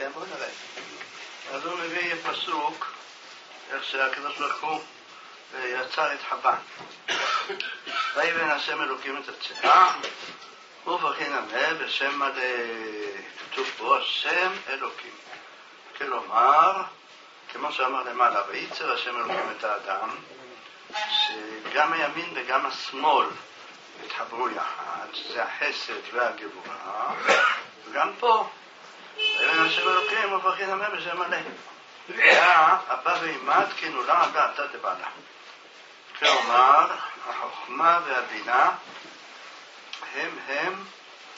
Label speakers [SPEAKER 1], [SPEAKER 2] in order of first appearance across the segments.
[SPEAKER 1] בואו נראה. אז הוא מביא פסוק, איך שהקדוש ברוך הוא יצר את חווה. ויבן השם אלוקים את הצלע, ובכן המה בשם מלא, כתוב פה השם אלוקים. כלומר, כמו שאמר למעלה, וייצר השם אלוקים את האדם, שגם הימין וגם השמאל התחברו יחד, שזה החסד והגבורה, וגם פה, ויבן השם אלוקים ובכן המה בשם מלא. הבא ואימת כנולה על דעתה דבעלה. כלומר, החוכמה והבינה הם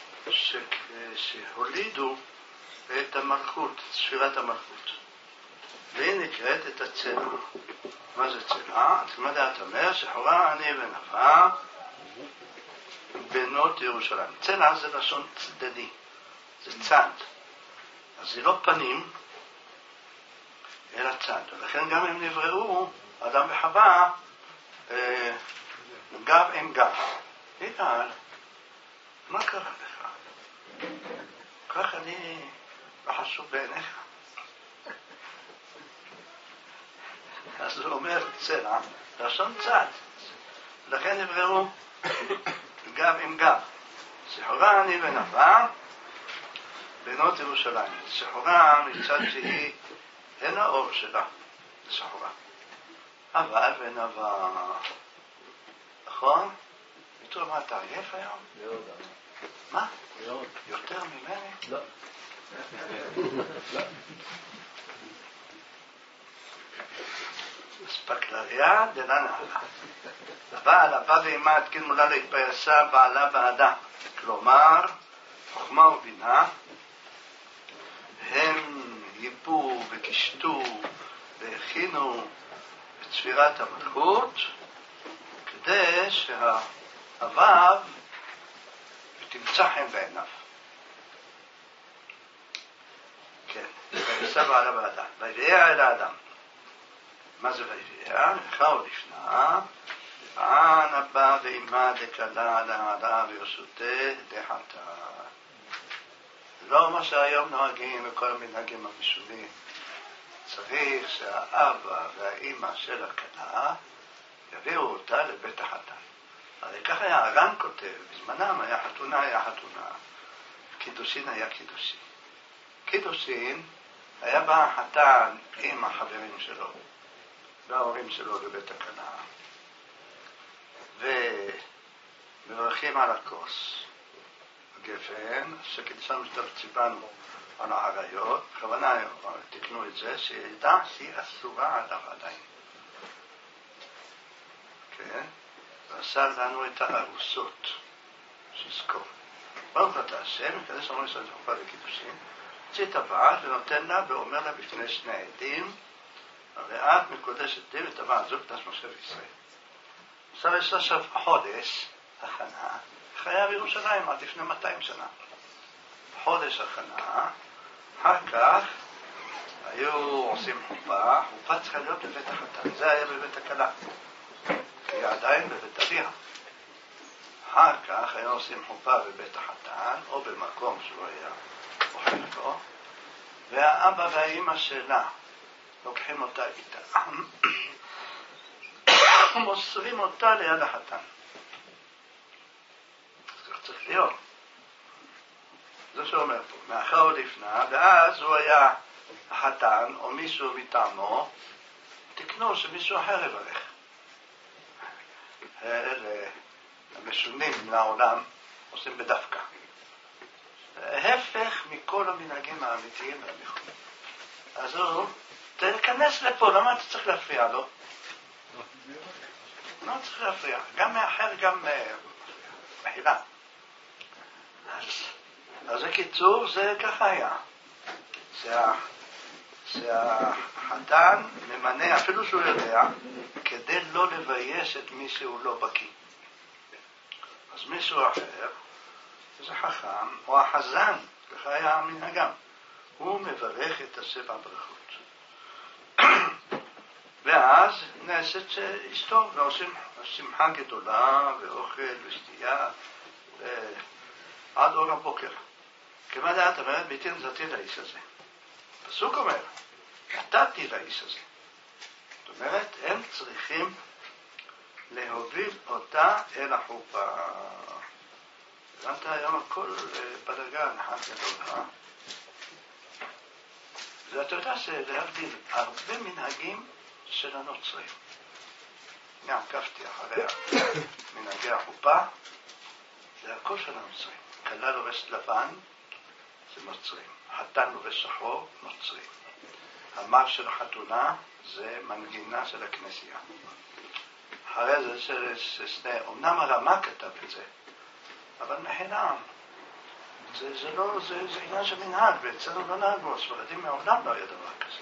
[SPEAKER 1] שהולידו את המלכות, ספירת המלכות. והיא נקראת את הצלע. מה זה צלע? מה דעת אומר? שחורה אני ונפה בנות ירושלים. צלע זה לשון צדדי, זה צד. אז זה לא פנים, אלא צד. ולכן גם הם נבראו, אדם וחווה, גב עם גב. יגאל, מה קרה לך? כך אני לא חשוב בעיניך. אז הוא אומר צלע, לשון צד. לכן נבראו גב עם גב. שחורה אני ונפה בנות ירושלים. שחורה מצד שהיא אין האור שלה, זה שחורה. אבל ונבה, נכון? פתאום מה, אתה עייף היום?
[SPEAKER 2] מאוד.
[SPEAKER 1] מה?
[SPEAKER 2] מאוד.
[SPEAKER 1] יותר ממני?
[SPEAKER 2] לא.
[SPEAKER 1] ספקלריה דלנהלה. אבל הבא ואימת כן מולה להתפייסה בעלה בעדה. כלומר, חוכמה ובינה הם ייפו וקישטו והכינו את ספירת המלכות כדי שהוו תמצא חן בעיניו. כן, ויסע בעלה בעדה. ויביאה אל האדם. מה זה ויביאה? נלכה עוד לפנה. אנא בא ואימה דקלה להעלה ויוסותה דחתה. לא מה שהיום נוהגים וכל המנהגים המשונים. צריך שהאבא והאימא של הכלה יביאו אותה לבית החתן. הרי ככה היה הר"ן כותב, בזמנם היה חתונה, קידושין היה קידושין. קידושין היה בא החתן עם החברים שלו וההורים שלו לבית הכלה ומברכים על הכוס הגפן, שקידשנו שטר ציוונו על העריות, בכוונה תקנו את זה, שידע שהיא אסורה עליו עדיין. כן? ועשה לנו את הארוסות, שיזכור. ברוך אתה השם, מקדש אמרו ישראל זכופה וקידושים, הוציא את הבת ונותן לה ואומר לה בפני שני עדים, הרי את מקודשת די וטבעת זו קדש משה וישראל. עכשיו יש עכשיו חודש הכנה, חיה בירושלים עד לפני 200 שנה. חודש הכנה, אחר כך היו עושים חופה, חופה צריכה להיות בבית החתן, זה היה בבית הכלה, כי היא עדיין בבית אביה. אחר כך היו עושים חופה בבית החתן, או במקום שהוא היה אוכל לו, והאבא והאמא שלה לוקחים אותה איתה, מוסרים אותה ליד החתן. כך צריך להיות. זה שאומר פה, מאחר ולפנה, ואז הוא היה החתן או מישהו מטעמו, תקנו שמישהו אחר יברך. אלה המשונים מן העולם עושים בדווקא. ההפך מכל המנהגים האמיתיים והנכונים. אז הוא, תכנס לפה, למה אתה צריך להפריע לו? לא צריך להפריע, גם מאחר, גם מחילה. אז בקיצור, זה ככה היה. שהחתן ממנה, אפילו שהוא יודע, כדי לא לבייש את מי שהוא לא בקיא. אז מישהו אחר, זה חכם, או החזן, ככה היה המנהגם, הוא מברך את השבע ברכות. ואז נעשית אשתו, ועושים שמחה גדולה, ואוכל ושתייה, עד אור הבוקר. כמה דעת אומרת, ביתי נזרתי לאיש הזה. הפסוק אומר, נתתי לאיש הזה. זאת אומרת, הם צריכים להוביל אותה אל החופה. הבנת היום הכל בלגן, אחד גדול, ואתה יודע שלהבדיל הרבה מנהגים של הנוצרים. אני עקבתי אחריה, מנהגי החופה, זה הכל של הנוצרים. כלה לובשת לבן, זה נוצרים. חתן לובש שחור, נוצרים. המר של החתונה, זה מנגינה של הכנסייה. אחרי זה של אמנם הרמה כתב את זה, אבל מחינם. זה לא, זה עניין של מנהג, ואצלנו לא נהגו, הספרדים מעולם לא היה דבר כזה.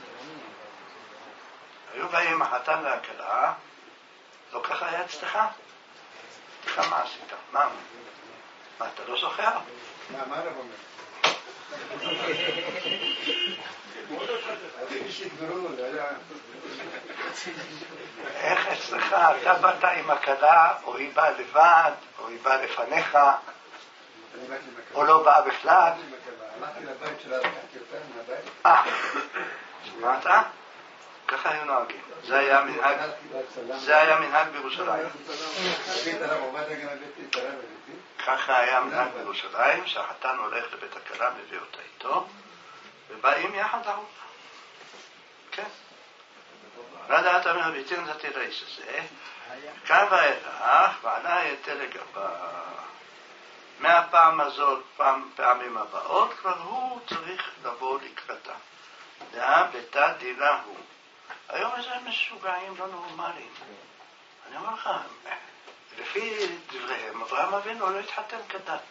[SPEAKER 1] היו באים החתן והכלה, לא ככה היה אצלך? מה עשית? מה, אתה לא זוכר?
[SPEAKER 2] מה הרב אומר?
[SPEAKER 1] איך אצלך? אתה באת עם הכלה, או היא באה לבד, או היא באה לפניך, או לא באה בכלל?
[SPEAKER 2] הלכתי לבית שלה, לקחתי אותה מהבית.
[SPEAKER 1] שמעת? ככה היו נוהגים. זה היה מנהג בירושלים. ככה היה מנהג בירושלים, שהחתן הולך לבית הכלה, מביא אותה איתו, ובאים יחד לחופה. כן. ועדת המרביתים נתתי לאיש הזה, כאן ואילך, ועלה היתה לגבה. מהפעם הזאת, פעמים הבאות, כבר הוא צריך לבוא לקראתה. דעה ביתה דילה הוא. היום איזה משוגעים לא נורמליים. אני אומר לך, לפי דבריהם, אברהם אבינו לא התחתן כדת.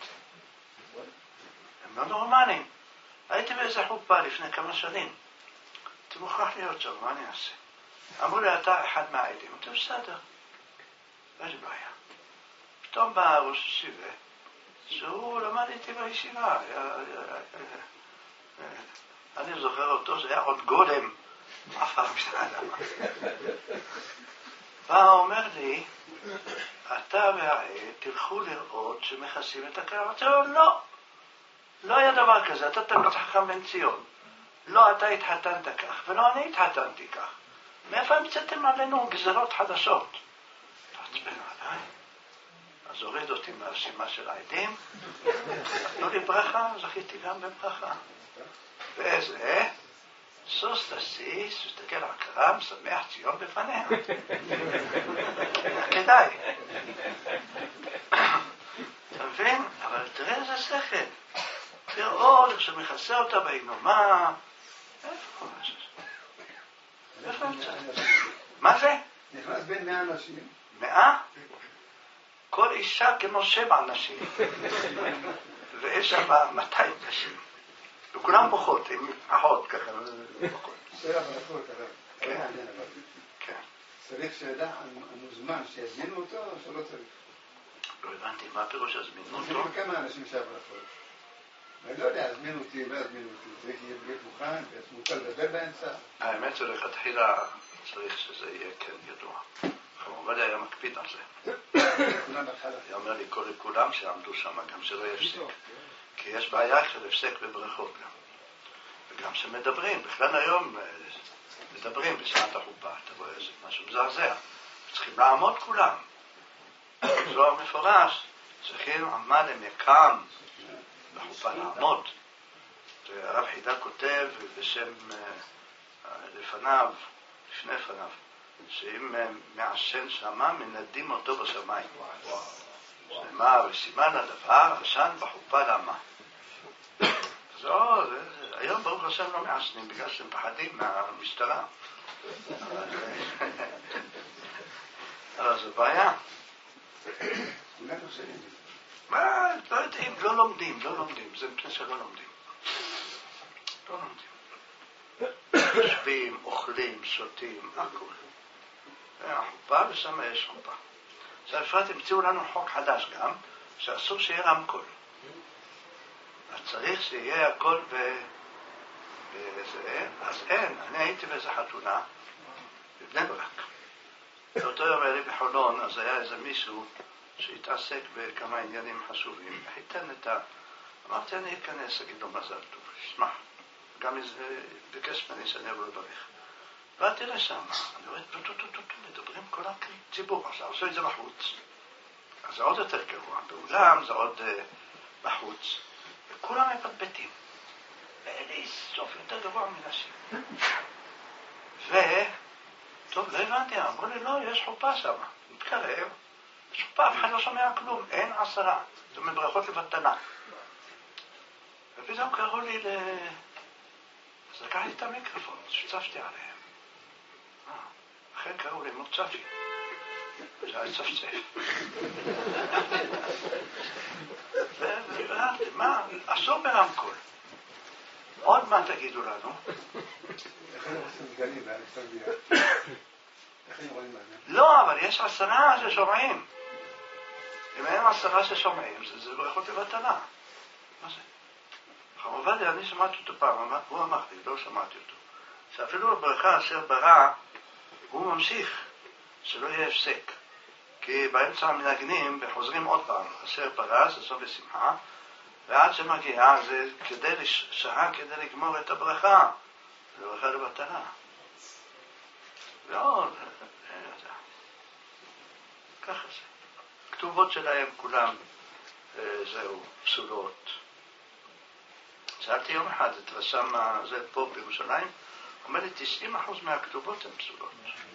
[SPEAKER 1] הם לא נורמליים. הייתי באיזה חופה לפני כמה שנים. אתה מוכרח להיות שם, מה אני אעשה? אמרו לי, אתה אחד מהעדים. אתה בסדר. אין לי בעיה. פתאום בא ראש ישיבה, שהוא למד איתי בישיבה. אני זוכר אותו, זה היה עוד גולם. עפר משנה למה. בא אומר לי, אתה והעד תלכו לראות שמכסים את הכלה. אמרתי לו, לא. לא היה דבר כזה, אתה תלמיד חכם בן ציון. לא אתה התחתנת כך, ולא אני התחתנתי כך. מאיפה המצאתם עלינו גזרות חדשות? תעצבן עליי. אז הוריד אותי מהרשימה של העדים. נתנו לי ברכה, זכיתי גם בברכה. ואיזה? סוס תסיס, תסתכל על הכרם, שמח ציון בפניה. כדאי. אתה מבין? אבל תראה איזה שכל. תראו, שמכסה אותה בהינומה. איפה? איפה נמצא? מה זה?
[SPEAKER 2] נכנס בין 100 אנשים.
[SPEAKER 1] 100? כל אישה כמו 7 נשים. ויש שם 200 נשים. וכולם בוכות, עם אחות ככה.
[SPEAKER 2] שאלה ברכות, הרב.
[SPEAKER 1] כן.
[SPEAKER 2] צריך שאלה המוזמן שיזמינו אותו או שלא צריך?
[SPEAKER 1] לא הבנתי, מה הפירוש הזמינו אותו?
[SPEAKER 2] כמה אנשים שהברכות? אני לא יודע, הזמינו אותי, לא הזמינו אותי. צריך להיות מוכן, מותר לדבר באמצע.
[SPEAKER 1] האמת שלכתחילה צריך שזה יהיה כן ידוע. חמובדיה היה מקפיד על זה. היה אומר לי כל לכולם שעמדו שם, גם שלא יפסיק. כי יש בעיה של הפסק בברכות גם. וגם שמדברים, בכלל היום מדברים בשעת החופה. אתה רואה איזה משהו מזעזע. צריכים לעמוד כולם. זוהר מפורש, צריכים עמד הם יקם בחופה לעמוד. הרב חידה כותב בשם לפניו, לפני פניו, שאם מעשן שמה, מנדים אותו בשמיים. שנאמר, וסימן הדבר, עשן בחופה למה. היום ברוך השם לא מעשנים, בגלל שהם פחדים מהמשטרה. אבל זו בעיה. מה, לא יודעים, לא לומדים, זה מפני שלא לומדים. לא לומדים. יושבים, אוכלים, שותים, הכל. החופה ושם יש חופה. עכשיו אפרת המציאו לנו חוק חדש גם, שאסור שיהיה רמקול. אז צריך שיהיה הכל בזה, אז אין, אני הייתי באיזה חתונה, בבני ברק. באותו יום היה לי בחולון, אז היה איזה מישהו שהתעסק בכמה עניינים חשובים, חיתן אמרתי אני אכנס, אגיד לו מזל טוב, שמח. גם ביקש ממני שאני אבוא לברך. באתי לשם, אני רואה, מדברים כל הציבור, עכשיו עשו את זה בחוץ. אז זה עוד יותר גרוע, באולם זה עוד בחוץ, וכולם מפטפטים. ואין לי סוף יותר גבוה מנשים. טוב, לא הבנתי, אמרו לי, לא, יש חופה שם, מתקרב, יש חופה, אף אחד לא שומע כלום, אין 10, זה מברכות לבטנה. ופתאום קראו לי אז לקחתי את המיקרופון, שצפתי עליהם. אחרי קראו לי מוצפי. זה היה צפצף. ואמרתי, מה? אסור ברמקול. עוד מה תגידו לנו?
[SPEAKER 2] איך הם עושים גלים באלכסנדריה? איך הם רואים מה זה?
[SPEAKER 1] לא, אבל יש 10 ששומעים. אם אין 10 ששומעים, זה ברכות לבטלה. מה זה? חכם עובדיה, אני שמעתי אותו פעם, הוא אמר לי, לא שמעתי אותו. שאפילו בברכה אשר ברא, הוא ממשיך, שלא יהיה הפסק. כי באמצע המנגנים וחוזרים עוד פעם, אשר ברא, זה סוף בשמחה, ועד שמגיעה זה שעה כדי לגמור את הברכה, זה ברכה לבטלה. ועוד, ככה זה. כתובות שלהם כולם, זהו, פסולות. שאלתי יום אחד את רשם הזה פה בירושלים, אומר לי 90% מהכתובות הן פסולות.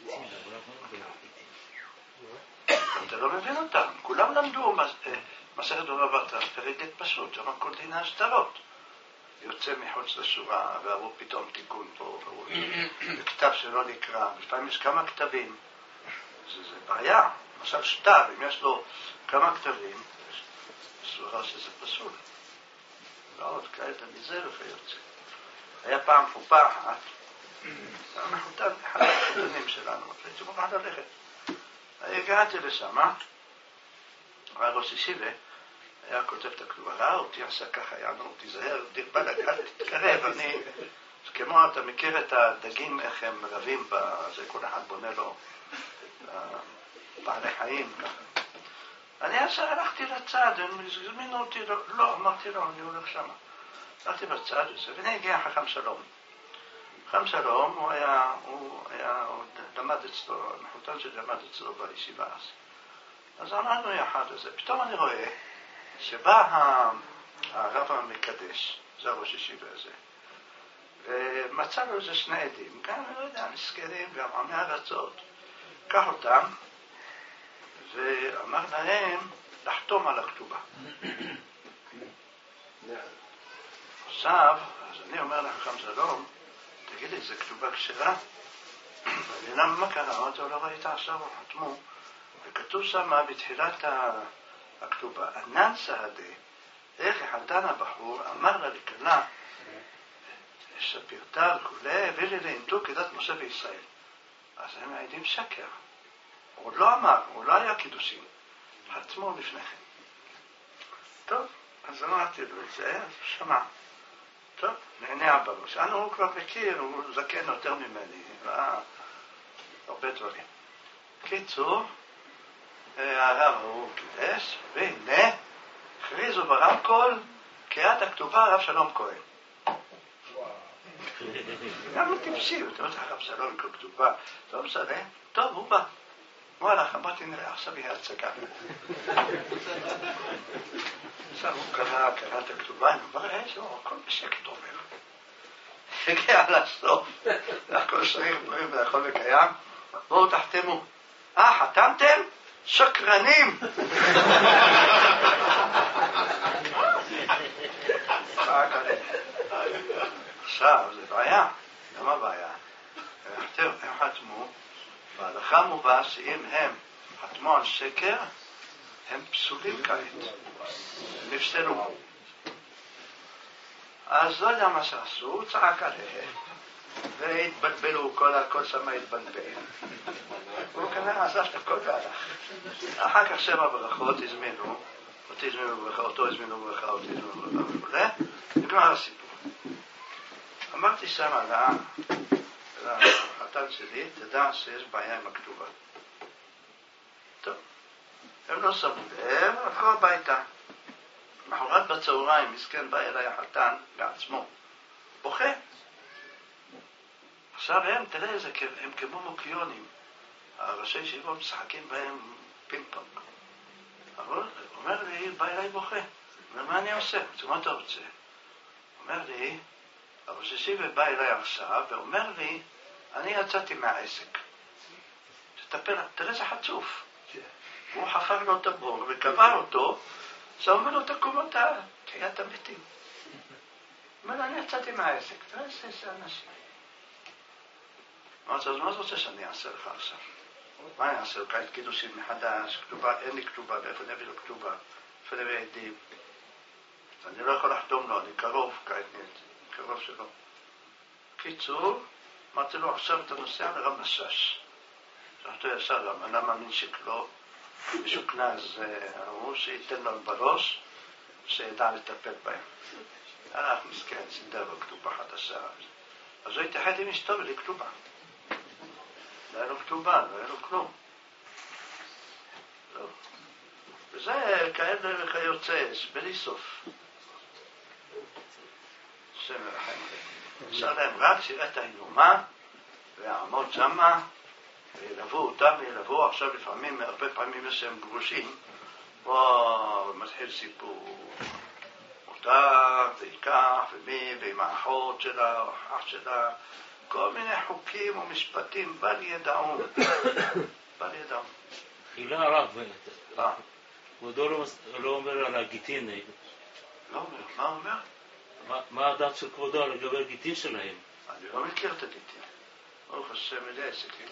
[SPEAKER 1] אתה לא מבין אותם, כולם למדו מסכת בבא בתרא, פרק גט פשוט, שם כל דיני השטרות. יוצא מחוץ לשורה, ועברו פתאום תיקון פה, וכתב שלא נקרא, לפעמים יש כמה כתבים, זה בעיה. למשל שטר, אם יש לו כמה כתבים, סברה שזה פסול. ועוד כעת מזה וכיוצא. היה פעם חופה אחת, אנחנו אחד החתנים שלנו, הייתי מוכן ללכת. הגעתי לשם, ראש ישיבה, היה כותב את הכתובה, ראה אותי, עשה ככה, יענו, תיזהר, דרבלק, אל תתקרב, אני, כמו אתה מכיר את הדגים, איך הם רבים בזה, כל אחד בונה לו בעלי חיים, ככה. אני ישר הלכתי לצד, הם הזמינו אותי, לא, אמרתי לו, אני הולך שם. הלכתי בצד, והנה הגיע חכם שלום. חכם שלום, הוא למד אצלו, מחותן שלמד אצלו בישיבה אז עמדנו יחד לזה. פתאום אני רואה שבא הרב המקדש, זה הראש ישיבה הזה, ומצא לו איזה 2 עדים, גם, אני לא יודע, מסכנים, גם עמי ארצות. קח אותם, ואמר להם לחתום על הכתובה. עכשיו, אז אני אומר לחכם שלום, תגיד לי, זה כתובה כשרה? ולמה מה קרה? אמרתי, לא ראית עכשיו, הוא חתמו, וכתוב שם בתחילת הכתובה, ענן סהדה, איך החתן הבחור אמר לה לכלה, שפירתה וכו', ולי לאינתו כדת משה וישראל. אז הם מעידים שקר. הוא לא אמר, הוא לא היה קידושים. חתמו לפניכם. טוב, אז אמרתי לו את זה, אז שמע. טוב, נהנה בראש. הוא כבר מכיר, הוא זקן יותר ממני, הרבה דברים. קיצור, הרב הוא קידש, והנה, הכריזו ברמקול, קריאת הכתובה הרב שלום כהן. גם טיפשי, אתה אומר, הרב שלום כתובה, טוב, בסדר, טוב, הוא בא. הוא הלך, אמרתי, נראה, עכשיו יהיה הצגה. עכשיו הוא קרא את הכתובה, אני אומר, הכל בשקט אומר. הגיע לסוף, הכל שריך דברים והכל וקיים, בואו תחתמו. חתמתם? שקרנים! עכשיו, זה בעיה. למה בעיה? הם חתמו, בהלכה מובא שאם הם חתמו על שקר, הם פסולים כעת. הם נפסלו. אז לא יודע מה שעשו, הוא צעק עליהם, והתבלבלו, כל שמה התבלבל. הוא כנראה עזב את הכל והלך. אחר כך 7 ברכות הזמינו, אותי הזמינו ברכה, אותו הזמינו ברכה, אותי הזמינו ברכה וכו'. נגמר הסיפור. אמרתי שם לחתן שלי, תדע שיש בעיה עם הכתובה. טוב, הם לא שמו לב, הלכו הביתה. מחרת בצהריים, מסכן בא אליי החתן בעצמו. בוכה. עכשיו הם, תראה איזה, הם כמו מוקיונים. הראשי ישיבות משחקים בהם פינג פונג. אבל הוא אומר לי, בא אליי בוכה. אומר, מה אני עושה? מה אתה רוצה? אומר לי, הראש ישיבה בא אליי עכשיו ואומר לי, אני יצאתי מהעסק. תראה איזה חצוף. הוא חפר לו את הבור וקבר אותו, זה אומר לו תקום אותה, תחיית המתים. אומר, אני יצאתי מהעסק, תראה איזה אנשים. אז מה אתה רוצה שאני אעשה לך עכשיו? מה אני אעשה? כעת קידושים מחדש, כתובה, אין לי כתובה, ואיפה נביא לו כתובה? איפה נביא עדים? אני לא יכול לחתום לו, אני קרוב, כעת קרוב שלו. קיצור, אמרתי לו, עכשיו אתה נוסע לרב משש. שאתה ישר, למה ננשק לו? משוכנע, אז אמרו שייתן לו בראש, שידע לטפל בהם. הלך מסכן, סידר לו כתובה חדשה. אז הוא התייחד עם אשתו בלי כתובה. לא היה לו כתובה, לא היה לו כלום. לא. וזה כאלה וכיוצא, בלי סוף. השם מרחם. אפשר להם רק שיראה את האיומה, ויעמוד שמה, וילוו אותם, וילוו עכשיו לפעמים, הרבה פעמים יש שהם גרושים, וואו, מתחיל סיפור. אותה, ויקח, ומי, ועם האחות שלה, או האח שלה, כל מיני חוקים ומשפטים, בל ידעון. בל ידעון.
[SPEAKER 3] חילה הרב, כבודו לא אומר על הגיטין.
[SPEAKER 1] לא אומר, מה אומר?
[SPEAKER 3] מה הדעת של כבודו לגבי הגיטין שלהם?
[SPEAKER 1] אני לא מכיר את הגיטין. ברוך השם אלי עסקים.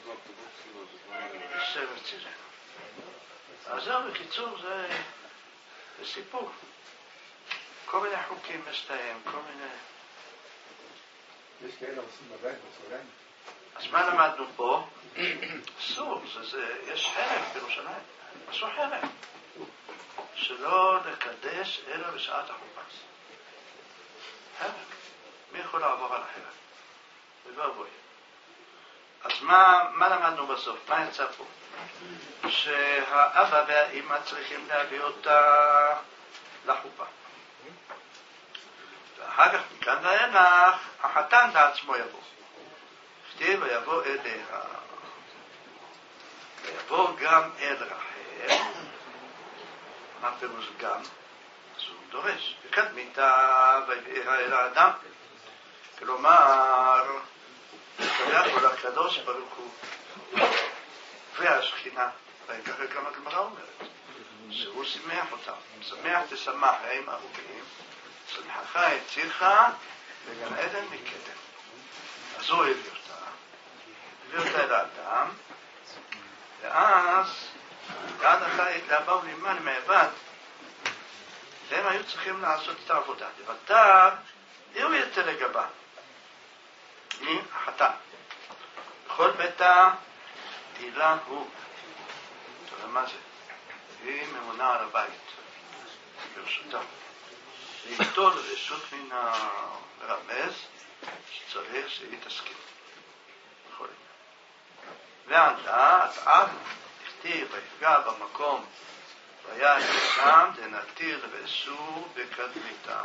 [SPEAKER 1] השם אצלנו. אז זהו, בקיצור, זה סיפור. כל מיני חוקים יש להם, כל מיני...
[SPEAKER 2] יש כאלה עושים בבית, בצהריים.
[SPEAKER 1] אז מה למדנו פה? אסור, יש חרם בירושלים. אסור חרם. שלא לקדש אלא בשעת החופה. חרם. מי יכול לעבור על החרם? ובואי. אז מה למדנו בסוף? מה יצא פה? שהאבא והאמא צריכים להביא אותה לחופה. ואחר כך מכאן ואילך, החתן בעצמו יבוא. כתיב ויבוא אליה. ויבוא גם אל רחל. מה פירוש גם? אז הוא דורש. וקדמיתה ויביאה אל האדם. כלומר, כביכול כל הקדוש ברוך הוא והשכינה, וככה גם הגמרא אומרת, שהוא שמח אותם. שמח תשמח עם אהובים, שמחך יצירך בגן עדן מקדם. אז הוא הביא אותה אל האדם, ואז עד החית להבאו לימן מעבד, והם היו צריכים לעשות את העבודה. לבטר, הוא יצא לגבה. מי? החתן. בכל ביתה תהילה הוא. אתה יודע מה זה? היא ממונה על הבית. ברשותה. ליטול רשות מן הרמז שצריך שהיא תסכים. בכל עניין. והדעת אף הכתיב ויפגע במקום והיה שם דנתיר ואסור בקדמיתה.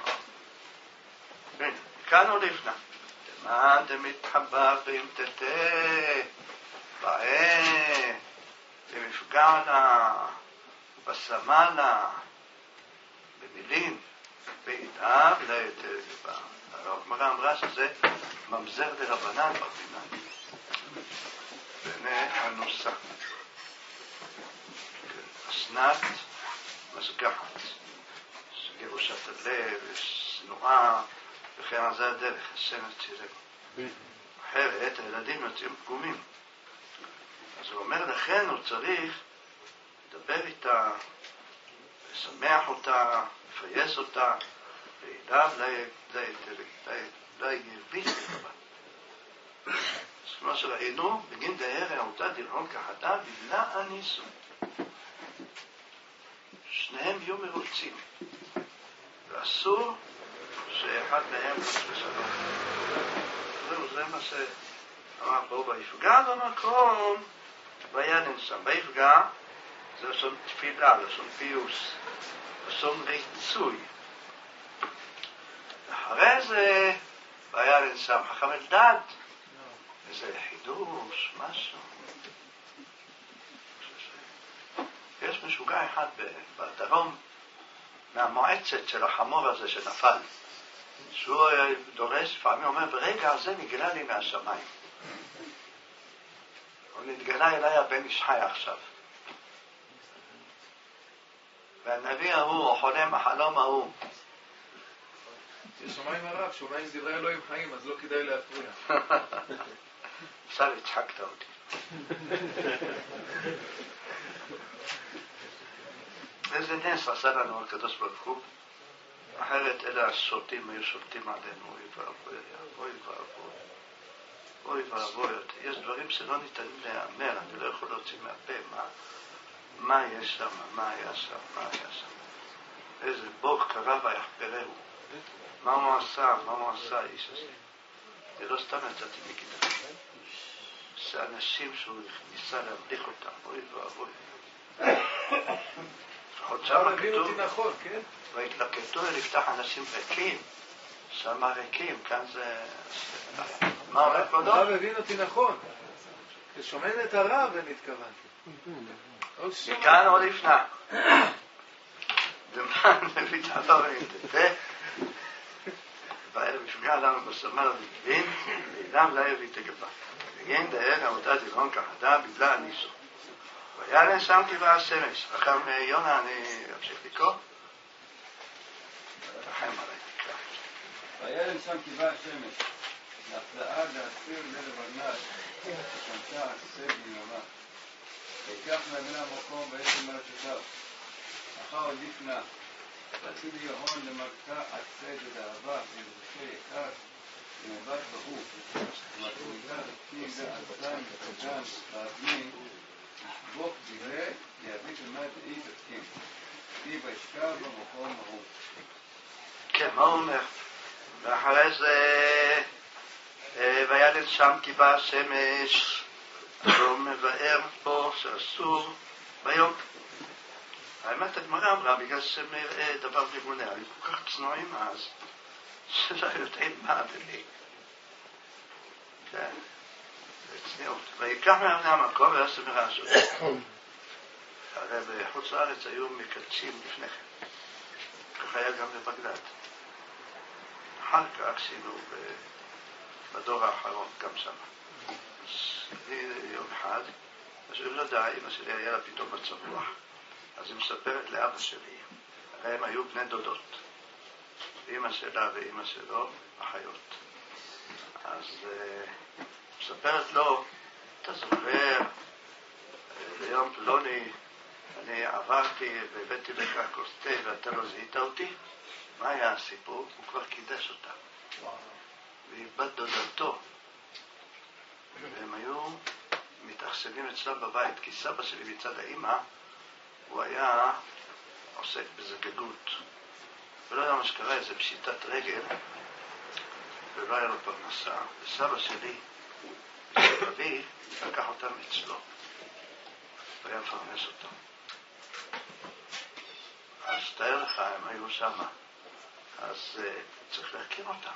[SPEAKER 1] כאן הוא לפנה. מה דמתחבא ואם תתה באה במפגע לה ובשמה לה במילים וידאב ליתר גבה. הגמרא אמרה שזה ממזר דרבנן ברבנן בעיני הנוסח. אסנת מסגחת, גירושת הלב, שנואה, וכן על זה הדרך, הסנת צירם. אחרת, הילדים יוצאים פגומים. אז הוא אומר לכן, הוא צריך לדבר איתה, לשמח אותה, לפייס אותה, וידאב לה ירביץ לגבה. אז כמו שראינו, בגין דהרה אותה דלעון כחתה, בגלה הניסו. שניהם יהיו מרוצים. ואסור שאחד מהם חס ושלום. זה מה שאמר פה, ויפגע במקום וינן שם. ויפגע זה לשון תפילה, לשון פיוס, לשון ריצוי. אחרי זה, והיה לנסם חכם אלדד, איזה חידוש, משהו. יש משוגע אחד בדרום, מהמועצת של החמור הזה שנפל, שהוא דורש, פעמים אומר, ברגע הזה נגלה לי מהשמיים. הוא נתגלה אליי הבן איש חי עכשיו. והנביא ההוא, או חולם החלום ההוא.
[SPEAKER 4] יש שמיים הרב, שומעים דברי אלוהים חיים, אז לא כדאי להפריע.
[SPEAKER 1] עכשיו הצחקת אותי. איזה נס עשה לנו הקדוש ברוך הוא, אחרת אלה השולטים היו שולטים עלינו, אוי ואבוי, יש דברים שלא ניתנים להאמר, אני לא יכול להוציא מהפה, מה יש שם, מה היה שם. איזה בור קרב ויחפרהו. מה הוא עשה האיש הזה? זה לא סתם יצאתי מכיתה. זה אנשים שהוא ניסה להמליך אותם, אוי ואבוי.
[SPEAKER 4] עכשיו הבין אותי נכון, כן?
[SPEAKER 1] והתלקטו לפתח אנשים ריקים, שם ריקים, כאן זה... מה הולך כבודו?
[SPEAKER 4] הרב הבין אותי נכון. כששומעים את הרב אני התכוונתי.
[SPEAKER 1] מכאן או לפנה. דמן מביא את הדברים, בערב משוגע לנו בסמל המתבין, ואילם לא יביא תגבה. וגיין דאר עמודת אילון כחדה בגלל הניסו. והיה לנסם כבעה השמש. אחר יונה אני אמשיך לקרוא. תחם עליי תקרא.
[SPEAKER 2] והיה לנסם כבעה השמש. להפלאה להסיר ללב הגנש, ששמשה עשה בנימה. ויקח מהבן המקום בעצם מרשתיו. אחר לפנה. רצו ליהון למלכה עצד את האהבה ולבושי יקר למבט בהוא ומתמידה כי זה עזן וקדם באבנים בוק דירה יביא למד אי תתקים כי בישכב במקום ההוא.
[SPEAKER 1] כן, מה הוא אומר? ואחרי זה וילד שם כיבה השמש, הוא מבאר פה שאסור ביום. האמת הגמרא אמרה, בגלל שמראה דבר ריבוני, היו כל כך צנועים אז, שלא יודעים מה אדוני. כן, זה צניעות. ויקח מאבני המקום ועשה מרעשות. הרי בחוץ לארץ היו מקדשים לפני כן. כך היה גם בבגדד. אחר כך עשינו בדור האחרון, גם שם. אז יום אחד, אז הוא לא יודע, אמא שלי היה לה פתאום מצב רוח. אז היא מספרת לאבא שלי, הרי הם היו בני דודות, אמא שלה ואמא שלו, אחיות. אז מספרת לו, אתה זוכר, ליום פלוני, אני עברתי והבאתי לך כוס תה ואתה לא זיהית אותי? מה היה הסיפור? הוא כבר קידש אותה. והיא בת דודתו. והם היו מתאכסנים אצלם בבית, כי סבא שלי מצד האמא, הוא היה עוסק בזגגות. ולא היה מה שקרה, איזה פשיטת רגל, ולא היה לו פרנסה. וסבא שלי, אבי, לקח אותם אצלו. והיה מפרנס אותם. אז תאר לך, הם היו שמה. אז צריך להכיר אותם.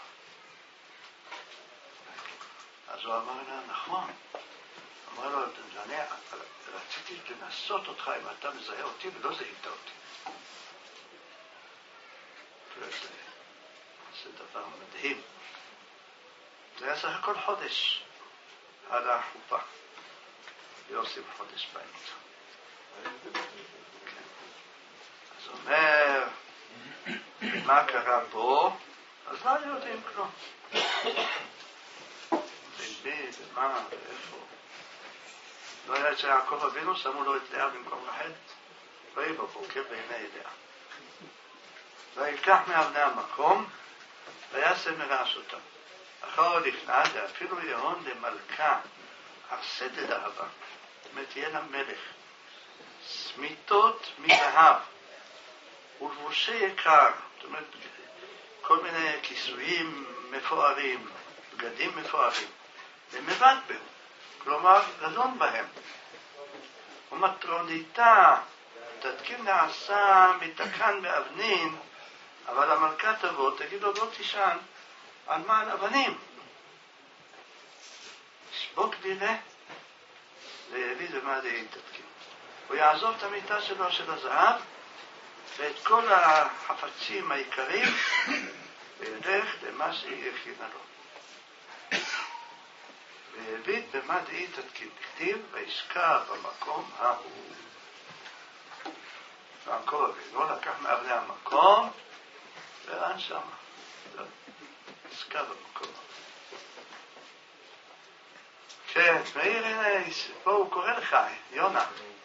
[SPEAKER 1] אז הוא אמר לה, נכון. אמר לו, אני רציתי לנסות אותך אם אתה מזהה אותי ולא זהית אותי. זה דבר מדהים. זה היה סך הכל חודש עד החופה. ועושים חודש באמצע. אז הוא אומר, מה קרה פה? אז לא יודעים כלום. בי, ומה, ואיפה. לא היה אצל יעקב אבינו, שמו לו את לאה במקום רחל. ויהי בבוקר בעיני לאה. ויקח מאבני המקום, ויעשה מרעש אותם. אחר לפנה, ואפילו יהון למלכה, ארסד את אהבה. זאת אומרת, תהיה לה מלך. סמיתות מזהב, ולבושי יקר. זאת אומרת, כל מיני כיסויים מפוארים, בגדים מפוארים. ומבט בהם, כלומר, לדון בהם. ומטרוניתה, תתקים נעשה מתקן באבנין, אבל המלכה תבוא, תגיד לו, בוא תישן על מעל אבנים. סבוק דירה, ויביא למה דהי תתקין. הוא יעזוב את המיטה שלו של הזהב, ואת כל החפצים העיקריים, וילך למה שהיא הכינה לו. והביט במה דהי תתקין. כתיב, וישכב במקום ההוא. יעקב אבינו לקח מאבני המקום, ורן שמה. ישכב במקום. כן, מאיר, הנה, פה הוא קורא לך, יונה.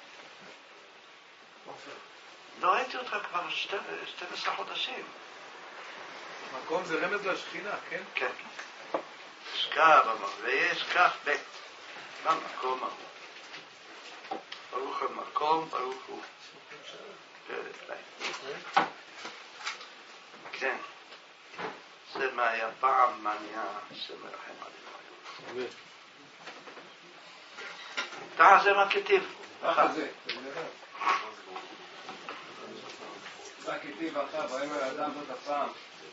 [SPEAKER 1] לא ראיתי אותך כבר 12 חודשים.
[SPEAKER 4] מקום זה רמז לשכינה, כן?
[SPEAKER 1] כן. ישכב במקום, ויש כך בית. במקום ההוא. ברוך המקום, ברוך הוא. כן. זה מה היה פעם, מה נהיה שמרחם עלינו. תחת זה מה כתיב?
[SPEAKER 2] תחת זה. מה כתיב אחר, ויאמר האדם זאת הפעם.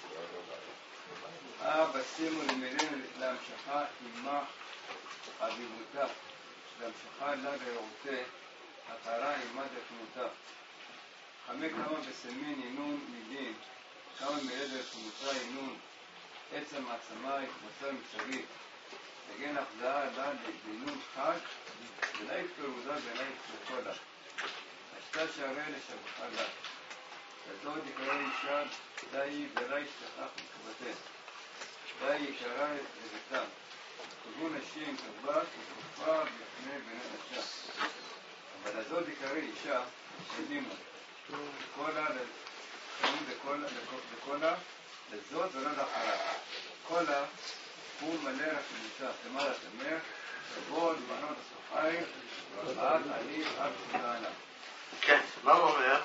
[SPEAKER 2] בשימו למילים להמשכה עמך חביבותה, להמשכה לה לרעותה, התרה עמד לחמותה. חמי כמה בסמין ינון מילים, כמה מילד לחמותה ינון, עצם עצמי, מצא מצרי, תגן החזאה לה לינון חג, ולאי פירודה ולאי פרוקודה. השתה שערי לשבחה לה. וזאת יקרא אישה, די ולאי שתחך מקבתה. די יקרא לביתה. קבעו נשים טובת ותקופה בפני בני נשה. אבל הזאת יקרא אישה, שדימו. לקולה, לזאת ולא לאחרה. קולה הוא מלא רחמותה, למעלה תמר, לבוא לבנות הסוחיים, ועד עלי עד שדענה.
[SPEAKER 1] כן, מה הוא אומר?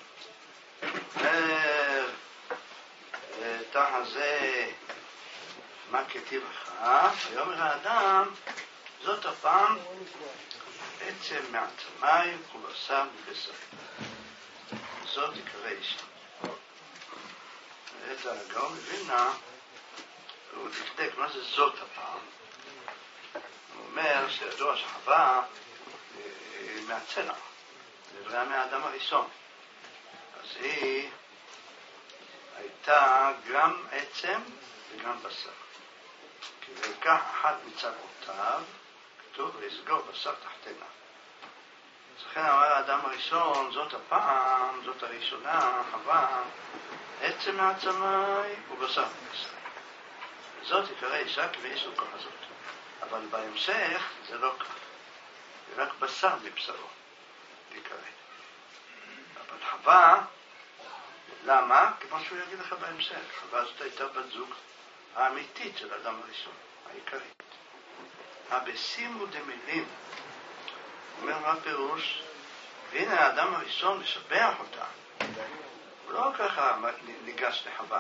[SPEAKER 1] תחת זה מה כתיב אחר, ויאמר האדם, זאת הפעם עצם מעצמי ובשר מבשר. זאת יקרא אישה. את הגאון מווילנה, הוא דקדק מה זה זאת הפעם. הוא אומר שידוע שחווה מהצלע, זה היה מהאדם הראשון. אז היא הייתה גם עצם וגם בשר. כי לקח אחת מצוותיו, כתוב ויסגור בשר תחתינה. אז לכן אמר האדם הראשון, זאת הפעם, זאת הראשונה, חווה, עצם מעצמי ובשר מבשר. זאת יקרא אישה כביש וכוח הזאת. אבל בהמשך זה לא כך. זה רק בשר מבשרו יקרא. אבל חווה, למה? כמו שהוא יגיד לך בהמשך. חווה זאת הייתה בת זוג האמיתית של האדם הראשון, העיקרית. הבשימו דמילים. אומר מה פירוש? והנה האדם הראשון משבח אותה. הוא לא ככה ניגש לחווה.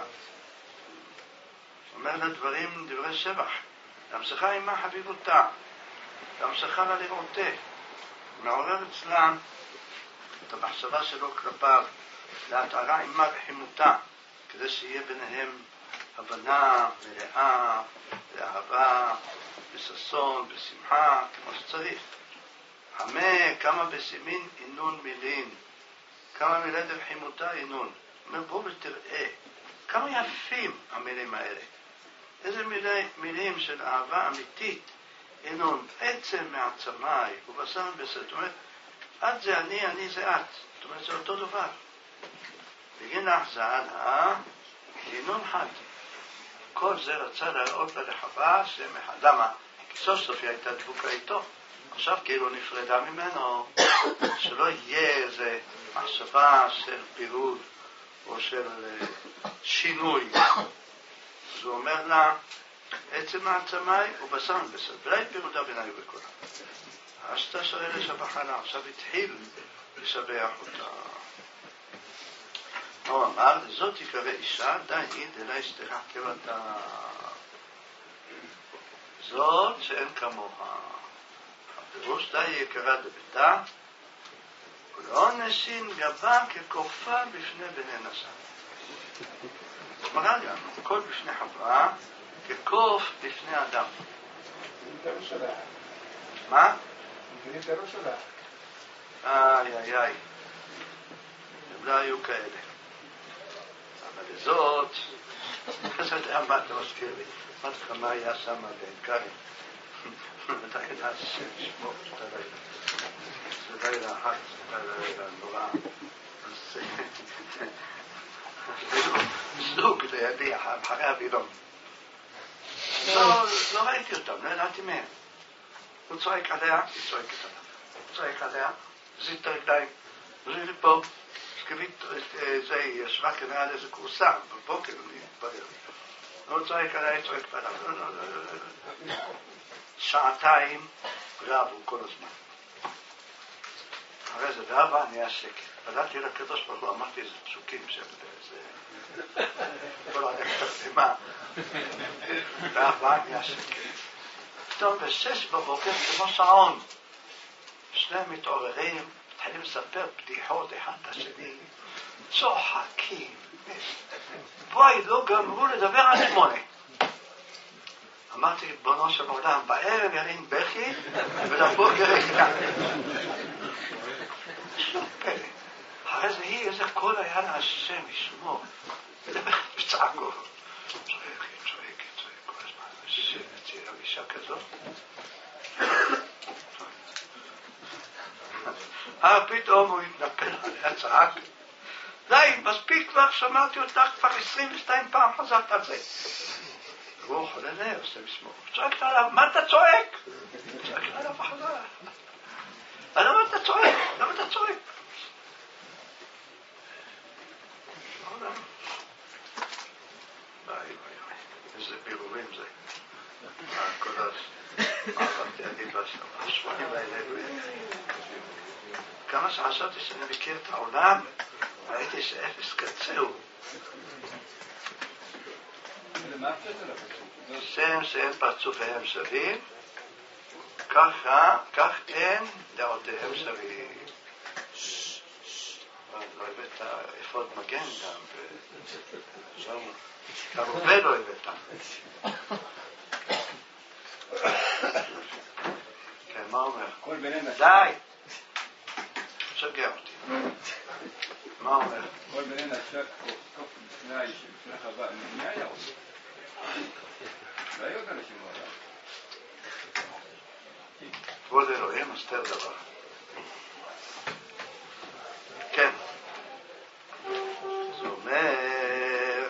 [SPEAKER 1] אומר לה דברי שבח. להמשכה עמה חביבותה. להמשכה לה לרעותה. מעורר אצלה את המחשבה שלו כלפיו. להתערה עמה וחימותה. כדי שיהיה ביניהם הבנה מלאה, לאהבה, בששון, בשמחה, כמו שצריך. חמה, כמה בסימין עינון מילים, כמה מילד וחימותה עינון. אומר, בוא ותראה, כמה יפים המילים האלה. איזה מילים של אהבה אמיתית, עינון, עצם מעצמי, ובשר מבשר. זאת אומרת, את זה אני זה את. זאת אומרת, זה אותו דבר. בגין ההחזאה לה, עינון חד. כל זה רצה להראות לה לחווה, למה? כי סוף סוף היא הייתה דבוקה איתו. עכשיו כאילו נפרדה ממנו, שלא יהיה איזה מחשבה של פירוד או של שינוי. אז הוא אומר לה, עצם מעצמי ובשר מבשר, ולא פירודה ביני ובקולה. השתה שואל לשבחה לה, עכשיו התחיל לשבח אותה. הוא אמר, זאת יקרא אישה, די דלה אשתך כבתה. זאת שאין כמוה. הפירוש די יקרה דביתה, ולא נשין גבה כקופה בפני בני נשה. מראה לנו, כל בפני חברה כקוף בפני אדם. מה? איי. הם לא היו כאלה. אבל לזאת, אתה יודע מה אתה מזכיר לי? מה לך מה היה שם בעין כרם? אתה יודע ששמו, שאתה לילה. זה לילה אחת, זה לילה נורא. אז זוג לידי אחרי אבילון. לא ראיתי אותם, לא ידעתי מהם. הוא צועק עליה, היא צועקת עליו. הוא צועק עליה, זיז את הרגליים, זיז לי פה. סקבית, זה ישבה כנראה על איזה קורסה, בבוקר אני מתברר. הוא צועק עליה, היא צועקת עליו. שעתיים רבו כל הזמן. אחרי זה רבה נהיה שקט. פלטתי לקדוש ברוך הוא, אמרתי איזה פסוקים של זה. כל הולכת תחתימה. רבה נהיה שקט. פתאום ב6 בבוקר כמו שעון. שניהם מתעוררים, מתחילים לספר בדיחות אחד לשני. צוחקים. בואי, לא גמרו לדבר עד 8. אמרתי, בונו של עולם, בערב ירים בכי ולבוקר יקרה. אחרי זה היא, איזה קול היה לה השם ישמור. וצעקו. צועקת, כל הזמן. השם יצירה אישה כזאת. פתאום הוא התנפל עליה, צעק. די, מספיק כבר, שמעתי אותך כבר 22 פעם, חזרת על זה. והוא חולה נר, עושה משמור. צועקת עליו, מה אתה צועק? צועקת עליו בחזרה. למה אתה צועק? למה אתה צועק? איזה בירורים זה. כל אז, אמרתי, אני בשמונים האלה. כמה שעשתי שאני מכיר את העולם, ראיתי שאפס קצהו. שם שאין פרצופיהם שווים, כך אין דעותיהם שווים. לא הבאת אפוד מגן גם, הרבה לא הבאת. כן, מה אומר? די! שגע אותי. מה אומר?
[SPEAKER 2] כל בני נשק לפני חווה, מי היה עושה? לא היו עוד אנשים בעולם.
[SPEAKER 1] כבוד אלוהים, אסתר דבר. כן. זה אומר,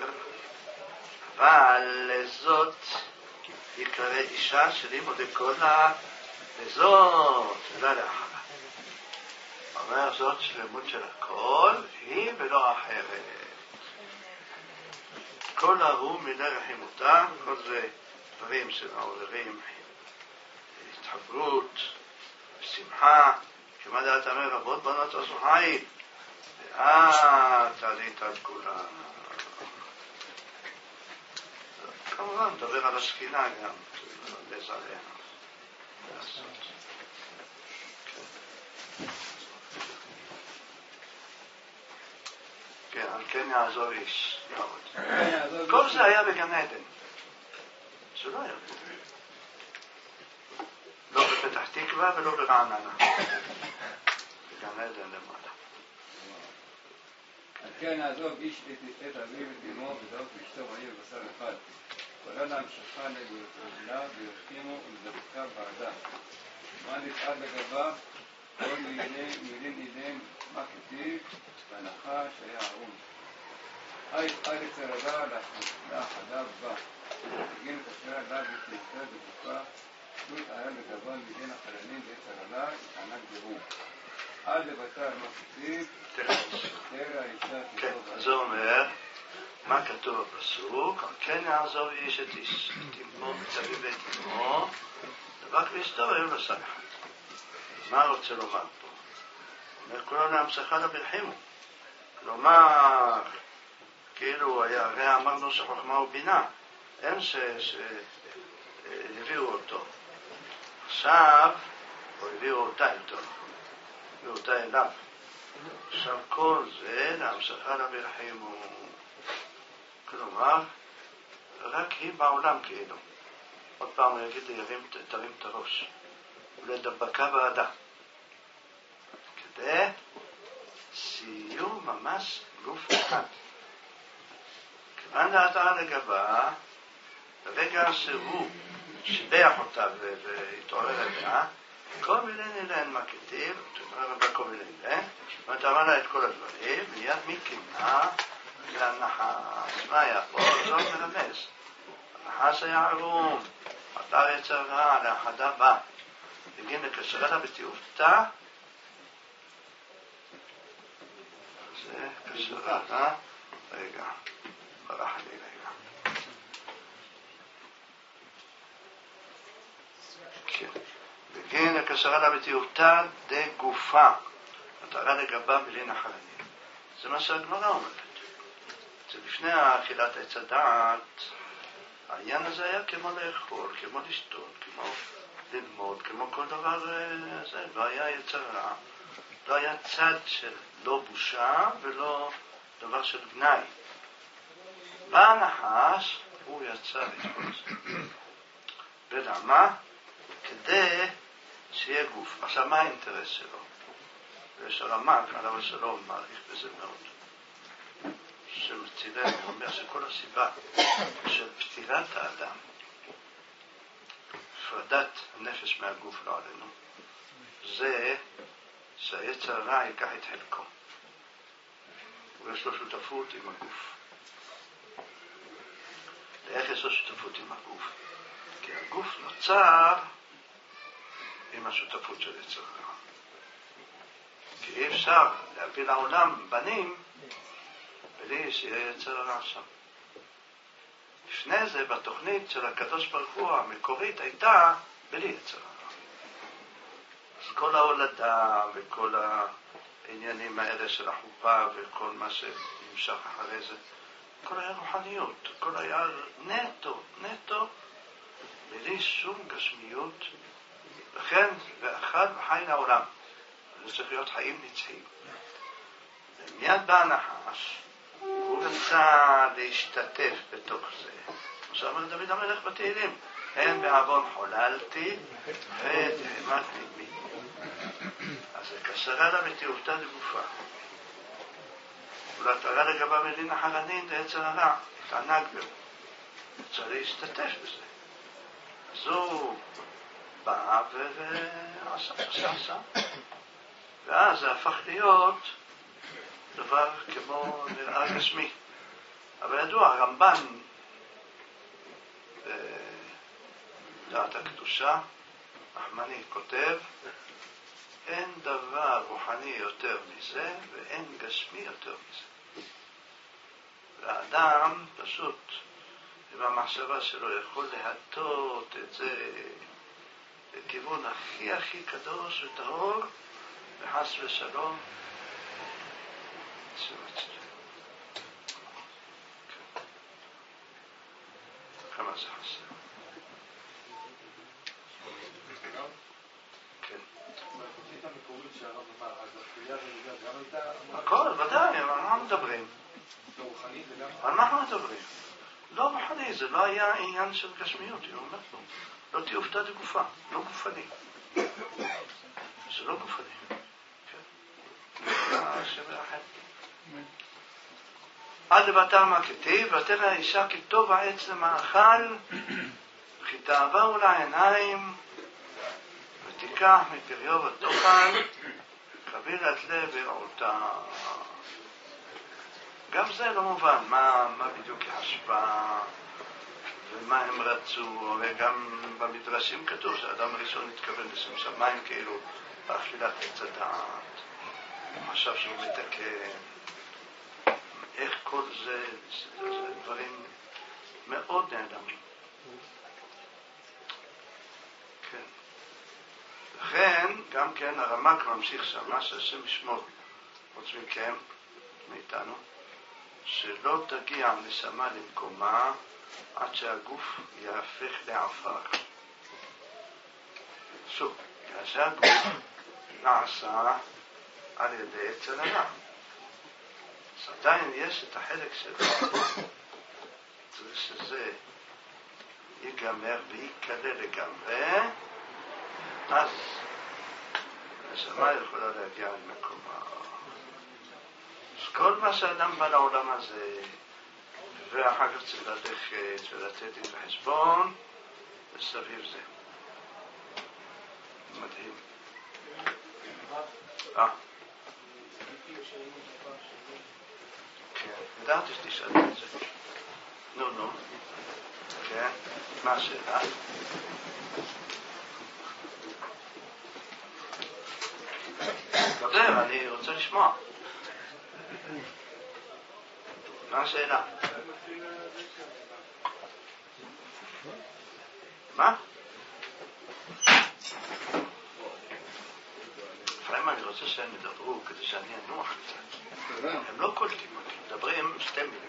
[SPEAKER 1] אבל לזאת יקרא אישה שלי מודקונה לזאת, ולא לאחרה. אומר זאת שלמות של הכל, היא ולא אחרת. כל ההוא מיני רחימותה, כל זה דברים שמעוררים התחברות, שמחה, כמה דעת אמר רבות בנות עשו חיל, ואת עלית על כולה. כמובן, מדבר על הסקינה גם, לזרענו. כן, על כן יעזור איש. כל זה היה בגן עדן. זה לא היה בגן עדן. לא בפתח תקווה ולא ברעננה. בגן עדן למעלה.
[SPEAKER 2] על כן יעזוב איש את אביו ואת אמו ודעות ואשתו ויהיו בשר אחד. כל אדם שכן לגאולה וירחימו ולדבקה בעדה. מה נפעל לגביו? כל מילים אידיהם מה כתיב והנחש היה ערום. ארץ הרבה לאחדיו בה. תגין את אשר עליו ותנתר בגופה. תלות היה לגביו מדין החללים ויצר עליו יתענק ברום. עד לבטר מה כתיב תרא האישה
[SPEAKER 1] כן, זה אומר מה כתוב בפסוק, על כן יעזוב איש את אמו ואת אביו ואת אמו דבק ואשתו והיו בשר אחד. מה רוצה לומר פה? אומר כולנו המשכה לברחימו. כלומר, כאילו הרי אמרנו שחוכמה ובינה, הם שהביאו אותו. עכשיו, או הביאו אותה איתו, הביאו אותה אליו. עכשיו כל זה להמשכה לברחימו. כלומר, רק היא בעולם כאילו. עוד פעם הוא יגיד לי, תרים את הראש. ולדבקה בעדה. כדי סיום ממש גוף אחד. כיוון דעתה לגבה, ברגע שהוא שיבח אותה והתעורר אליה, כל מיני נילן מקטיב, כל מיני נילן, ותאמר לה את כל הדברים, מיד מקימה לנחש. מה היה פה? זאת מרמז. הנחש היה ערום, חדר יצר רע, לאחדה בה. הגיע לקשרה לה בתיעובתה, זה קשרה, רגע, ברח לי רגע. כן. הגיע לקשרה לה בתיעובתה די גופה, מטרה לגבה בלי נחלנים. זה מה שהגמרא אומרת. זה לפני אכילת עץ הדעת, העניין הזה היה כמו לאכול, כמו לשתות, כמו ללמוד, כמו כל דבר זה. לא היה יצר רע, לא היה צד של לא בושה ולא דבר של גנאי. בא הנחש, הוא יצר את כל זה. ולמה? כדי שיהיה גוף. עכשיו, מה האינטרס שלו? ויש הרמ"ק, עליו השלום, מעריך בזה מאוד. שמצילנו, הוא אומר שכל הסיבה של פטירת האדם, הפרדת הנפש מהגוף לא עלינו, זה שהיצר הרע ייקח את חלקו. ויש לו שותפות עם הגוף. ואיך יש לו שותפות עם הגוף? כי הגוף נוצר עם השותפות של יצר הרע. כי אי אפשר להביא לעולם בנים בלי שיהיה יצר הרע שם. לפני זה, בתוכנית של הקדוש ברוך הוא המקורית הייתה בלי יצר הרע. אז כל ההולדה וכל העניינים האלה של החופה וכל מה שנמשך אחרי זה, כל היה רוחניות, כל היה נטו, בלי שום גשמיות, לכן ואחד וחי לעולם. זה צריך להיות חיים נצחיים. ומיד בא הנחש, הוא רצה להשתתף בתוך זה. כמו שאמר דוד המלך בתהילים, אין בעוון חוללתי ותהמת נדמי. אז זה קשרה לה בתיעובתה לגופה. ולתראה לגבה מלין החרנין ליצר הרע, תענג בו. צריך להשתתף בזה. אז הוא בא ועשה. ואז זה הפך להיות דבר כמו נראה גשמי. אבל ידוע, הרמב"ן בדעת הקדושה, נחמני כותב, אין דבר רוחני יותר מזה ואין גשמי יותר מזה. והאדם פשוט עם המחשבה שלו יכול להטות את זה לכיוון הכי קדוש וטהור, וחס ושלום כמה זה חסר. כן. הכל, ודאי, אבל אנחנו מדברים. על מה אנחנו מדברים? לא רוחני, זה לא היה עניין של גשמיות, היא אומרת לו. לא תיעובתה לגופה, לא גופני. זה לא גופני. עד לבטר מה כתיב, ותראה האישה כי טוב העץ למאכל, וכי תעבור לעיניים, ותיקח מפריו ותאכל, קבילת לב ורעותה. גם זה לא מובן, מה בדיוק היא חשבה, ומה הם רצו, וגם במדרשים כתוב שהאדם הראשון התכוון לשם שמיים כאילו באכילת עץ הדעת. הוא חשב שהוא מתקן. איך כל זה דברים מאוד נעלמים. כן. לכן, גם כן הרמ"ק ממשיך שם, מה שהשם ישמור, חוץ מכם, מאיתנו, שלא תגיע נשמה למקומה עד שהגוף יהפך לעפר. שוב, כאשר הגוף נעשה על ידי יצר הרע. אז עדיין יש את החלק שלו צריך שזה ייגמר ויקלה לגמרי, אז הנשמה יכולה להגיע למקומה. אז כל מה שאדם בא לעולם הזה, ואחר כך צריך ללכת ולתת את החשבון, וסביב זה. מדהים. כן, ידעתי שתשאל את זה. נו. כן, מה השאלה? דבר, אני רוצה לשמוע. מה השאלה? מה? לפעמים אני רוצה שהם ידברו כדי שאני אנוח קצת. הם לא קולטים אותי, מדברים שתי מילים.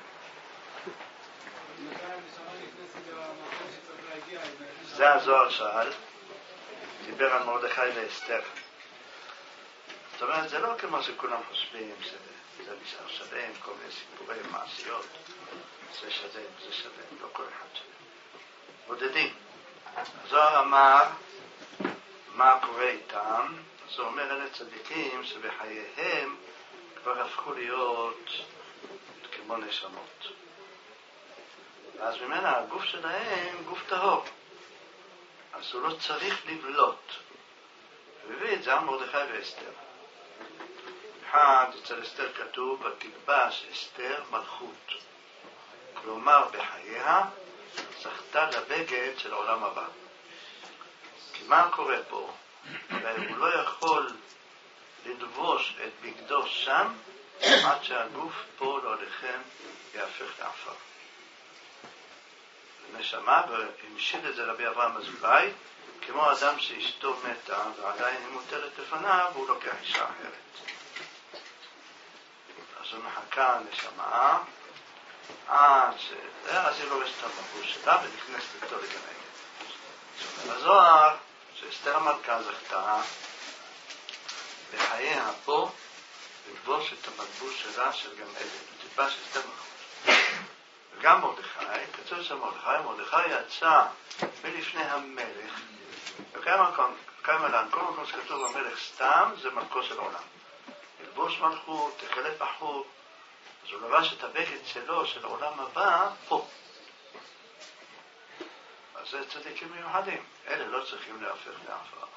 [SPEAKER 1] זה הזוהר שאל, דיבר על מרדכי ואסתר. זאת אומרת, זה לא כמו שכולם חושבים, זה נשאר שלם, כל מיני סיפורי מעשיות, זה שלם, לא כל אחד שלם. בודדים. הזוהר אמר מה קורה איתם, זה אומר אלה צדיקים שבחייהם כבר הפכו להיות כמו נשמות. ואז ממנה הגוף שלהם גוף טהור. אז הוא לא צריך לבלוט. והביא את זה על מרדכי ואסתר. אחד, אצל אסתר כתוב, ותלבש אסתר מלכות. כלומר, בחייה זכתה לבגד של העולם הבא. כי מה קורה פה? הוא לא יכול לדבוש את בגדו שם, עד שהגוף פה לעולכם יהפך לעפר. נשמה, והמשיל את זה רבי אברהם אזולאי, כמו אדם שאשתו מתה ועדיין היא מוטלת לפניו, והוא לוקח אישה אחרת. אז הוא מחכה נשמה, אז היא לובשת את הבחוש שלה ונכנסת איתו לגן עדן. הזוהר, שאסתר המלכה זכתה בחייה פה, לבוש את המלבוש שלה של גן עדן. תלבש אסתר מלכות. וגם מרדכי, כתוב של מרדכי יצא מלפני המלך, וכמה כל מקום שכתוב המלך סתם, זה מלכו של העולם. ללבוש מלכות, תחלת בחור, אז הוא לבש את הבגד שלו, של העולם הבא, פה. אז זה צדיקים מיוחדים. אלה לא צריכים להפך לעפר.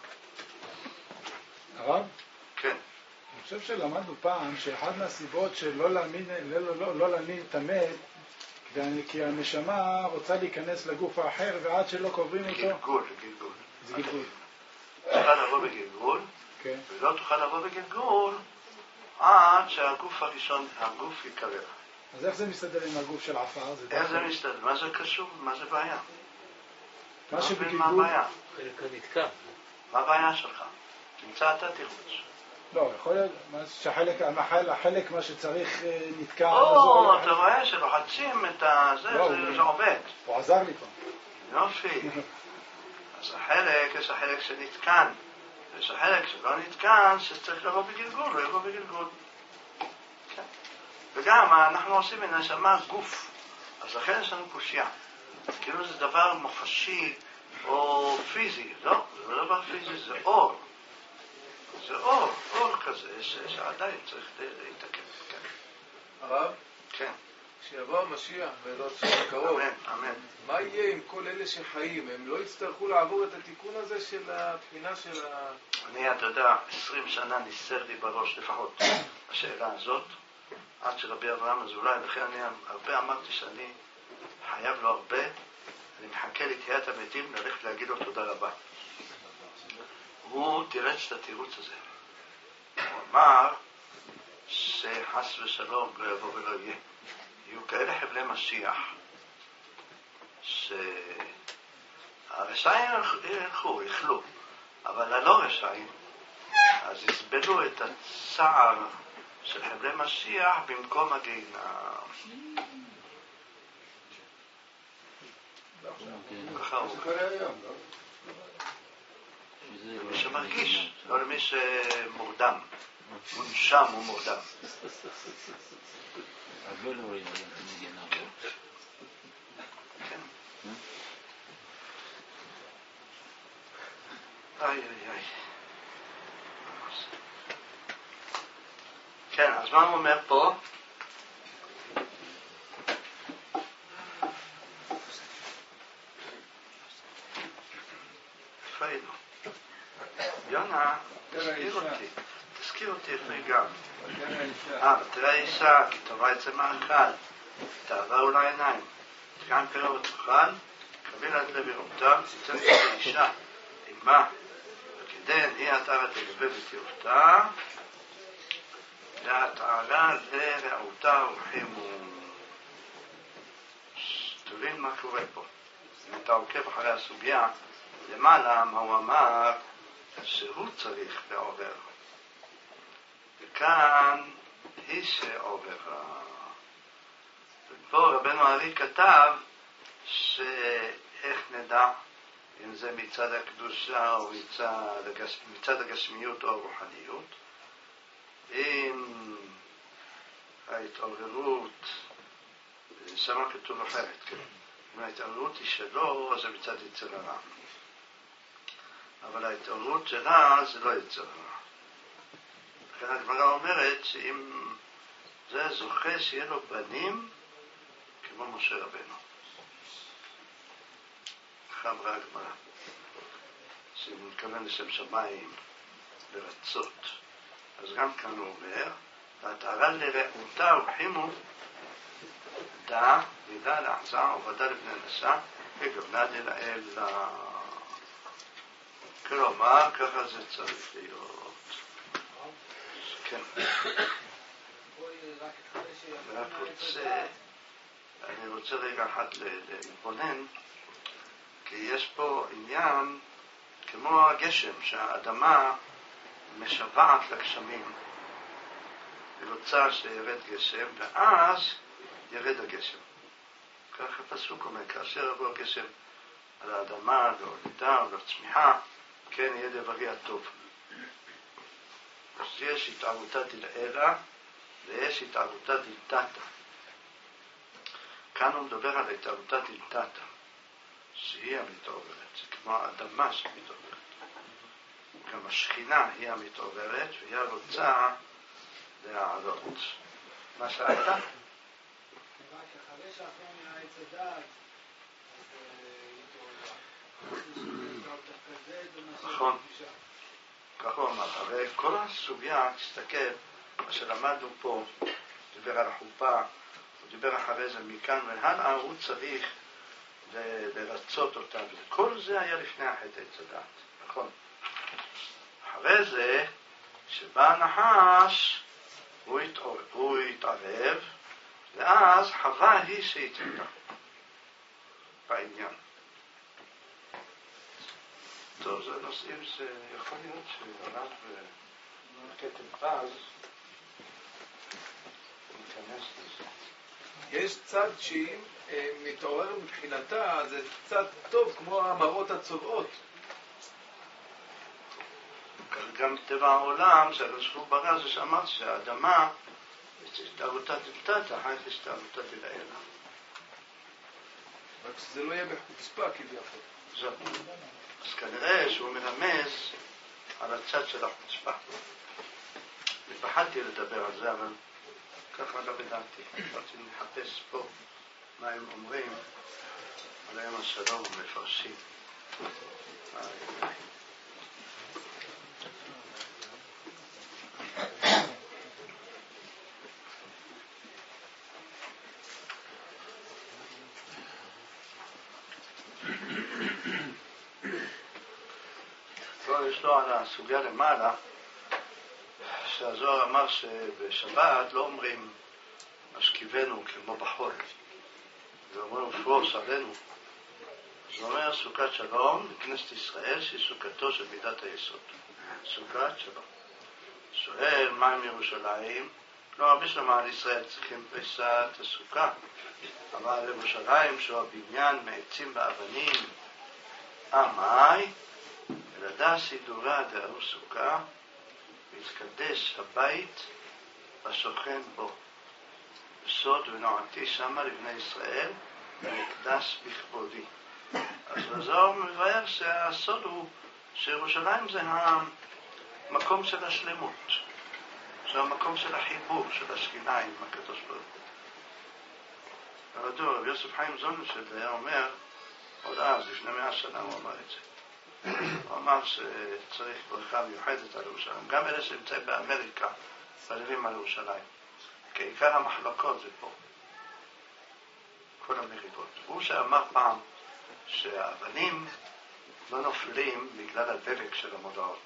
[SPEAKER 5] הרב?
[SPEAKER 1] כן.
[SPEAKER 5] אני חושב שלמדנו פעם שאחד מהסיבות של לא להאמין את המת, כי הנשמה רוצה להיכנס לגוף האחר, ועד שלא קוברים אותו...
[SPEAKER 1] גלגול.
[SPEAKER 5] זה גלגול.
[SPEAKER 1] תוכל לבוא בגלגול,
[SPEAKER 5] כן.
[SPEAKER 1] ולא תוכל לבוא בגלגול, עד שהגוף הראשון, הגוף יקרר.
[SPEAKER 5] אז איך זה מסתדר עם הגוף של עפר?
[SPEAKER 1] איך זה מסתדר? מה זה קשור? מה זה בעיה?
[SPEAKER 5] מה שבגלגול...
[SPEAKER 1] מה הבעיה?
[SPEAKER 3] חלק הנתקע.
[SPEAKER 1] מה הבעיה שלך? תמצא אתה תירוץ.
[SPEAKER 5] לא, יכול להיות שהחלק מה שצריך נתקע...
[SPEAKER 1] אתה רואה שלוחצים את זה עובד.
[SPEAKER 5] הוא עזר לי פה.
[SPEAKER 1] יופי. אז יש החלק שנתקן. יש החלק שלא נתקן, שצריך לבוא בגלגול, לא יבוא בגלגול. כן. וגם אנחנו עושים מנשמה גוף. אז לכן יש לנו קושיה. כאילו זה דבר מוחשי או פיזי. לא, זה לא דבר פיזי, זה אור. זה אור כזה שעדיין צריך להתעכב. כן.
[SPEAKER 4] הרב?
[SPEAKER 1] כן.
[SPEAKER 4] כשיבוא המשיח בעזרת השם הקרוב,
[SPEAKER 1] אמן.
[SPEAKER 4] מה יהיה עם כל אלה שחיים? הם לא יצטרכו לעבור את התיקון הזה של הבחינה של
[SPEAKER 1] אתה יודע, 20 שנה ניסר לי בראש לפחות השאלה הזאת, עד שרבי אברהם אזולאי, לכן אני הרבה אמרתי שאני חייב לו הרבה, אני מחכה לתחיית המתים, ללכת להגיד לו תודה רבה. הוא תירץ את התירוץ הזה. הוא אמר שחס ושלום לא יבוא ולא יהיה. יהיו כאלה חבלי משיח שהרשעים יאכלו, אבל הלא רשעים אז יסבלו את הצער של חבלי משיח במקום הגיהינום. ככה הוא. למי שמרגיש, לא למי שמורדם. מונשם ומורדם. איי איי איי. כן, אז מה הוא אומר פה? איפה היינו? יונה, תזכיר אותי איפה הגענו. תראה אישה, כי טובה יצא מהנקל, תאווה אולי עיניים, תקיים פרע ותאכל, קביל עד לב ירומתה, תצא את האישה, אימה, וכדן היא עטרה תגבה ותירתה, והתעלה לרעותה וחימו. תבין מה קורה פה. אם אתה עוקב אחרי הסוגיה, למעלה מה הוא אמר שהוא צריך בעובר. וכאן היא שעוברה. ופה רבנו הארי כתב שאיך נדע אם זה מצד הקדושה או מצד הגשמיות או הרוחניות. אם ההתעוררות, שמה כתוב אחרת, כן? אם ההתעוררות היא שלו, אז זה מצד יצר הרע. אבל ההתעוררות שלה זה לא יצר הרע. לכן הגמרא אומרת שאם זה זוכה שיהיה לו בנים כמו משה רבנו. כך אמרה הגמרא. שהוא מתכוון לשם שמיים לרצות. אז גם כאן הוא אומר, והתארה לרעותה וחימו דע, מידה לעצה ובדה לבני נשא, וגבנה דלאל. כלומר, ככה זה צריך להיות. כן. אני רוצה רגע אחד להתבונן, כי יש פה עניין כמו הגשם, שהאדמה משוועת לגשמים. היא רוצה שירד גשם, ואז ירד הגשם. כך הפסוק אומר, כאשר יבוא הגשם על האדמה, להולידה ולצמיחה, כן יהיה דברי הטוב. אז יש התערותא דלעילא ויש התערותא דלתתא. כאן הוא מדבר על התערותא דלתתא, שהיא המתעוררת, זה כמו האדמה שמתעוררת. גם השכינה היא המתעוררת והיא רוצה להעלות. מה שאלת?
[SPEAKER 5] אחרי שאחרי מהעץ הדעת,
[SPEAKER 1] נכון. ככה הוא אמר, הרי כל הסוגיה, תסתכל, מה שלמדנו פה, דיבר על החופה, הוא דיבר אחרי זה מכאן והלאה, הוא צריך לרצות אותה, וכל זה היה לפני החטא עץ הדעת, נכון. אחרי זה, שבא הנחש, הוא התערב, ואז חווה היא שהתערבה בעניין. טוב, זה נושאים שיכול להיות שעליו כתם פז ניכנס לזה.
[SPEAKER 4] יש צד שהיא מתעורר מבחינתה, זה צד טוב כמו המראות הצובעות.
[SPEAKER 1] גם טבע העולם, שהרשבו ברא זה שאמרת שהאדמה יש תערותא דלתתא, אחר כך יש תערותא דלעילא.
[SPEAKER 4] רק שזה לא יהיה בחוצפה כביכול.
[SPEAKER 1] זאת. אז כנראה שהוא מרמז על הצד של החוצפה. פחדתי לדבר על זה, אבל ככה לא בדעתי. רציתי לחפש פה מה הם אומרים עליהם השלום ומפרשים. יש לו על הסוגיה למעלה, שהזוהר אמר שבשבת לא אומרים משכיבנו כמו בחול, ואומרים פרוס עלינו. זה אומר סוכת שלום לכנסת ישראל, שהיא סוכתו של מידת היסוד. סוכת שלום. שואל מה עם ירושלים? לא, הרבה שלמה על ישראל צריכים פריסת הסוכה, אבל ירושלים שהוא הבניין מעצים באבנים, מאי? ולדע סידורה דאו סוכה, והתקדש הבית השוכן בו. בסוד ונועתי שמה לבני ישראל, ונקדש בכבודי. אז הזוהר מבאר שהסוד הוא שירושלים זה המקום של השלמות, זה המקום של החיבור של השכינה עם הקדוש ברוך הוא. הרדור, רבי יוסף חיים זוננפלד היה אומר, עוד אז, לפני 100 שנה הוא אמר את זה. הוא אמר שצריך ברכה מיוחדת על ירושלים. גם אלה שנמצאים באמריקה מתפללים על ירושלים. כי עיקר המחלוקות זה פה. כל המריבות. הוא שאמר פעם שהאבנים לא נופלים בגלל הדבק של המודעות.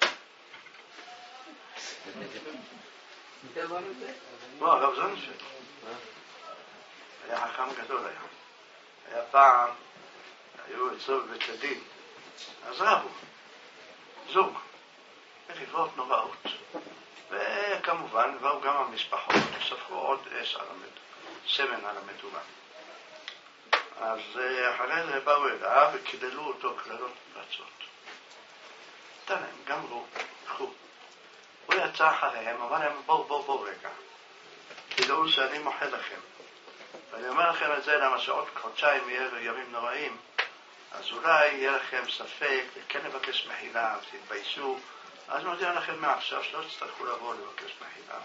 [SPEAKER 1] לא, הרב זוננפלד. היה חכם גדול היה. היה פעם, היו אצלו בבית הדין. אז רבו, זוג, מריבות נוראות. וכמובן, באו גם המשפחות, וספרו עוד סמן על המדורה. אז אחרי זה באו אליו וכדלו אותו כללות פרצות. נתן להם, גמרו, קחו. הוא יצא אחריהם, אמר להם, בואו רגע. תדעו שאני מוחל לכם. ואני אומר לכם את זה למה שעוד חודשיים יהיה ימים נוראים, אז אולי יהיה לכם ספק וכן לבקש מחילה, תתביישו. אז מודיע לכם מעכשיו שלא תצטרכו לבוא לבקש מחילה.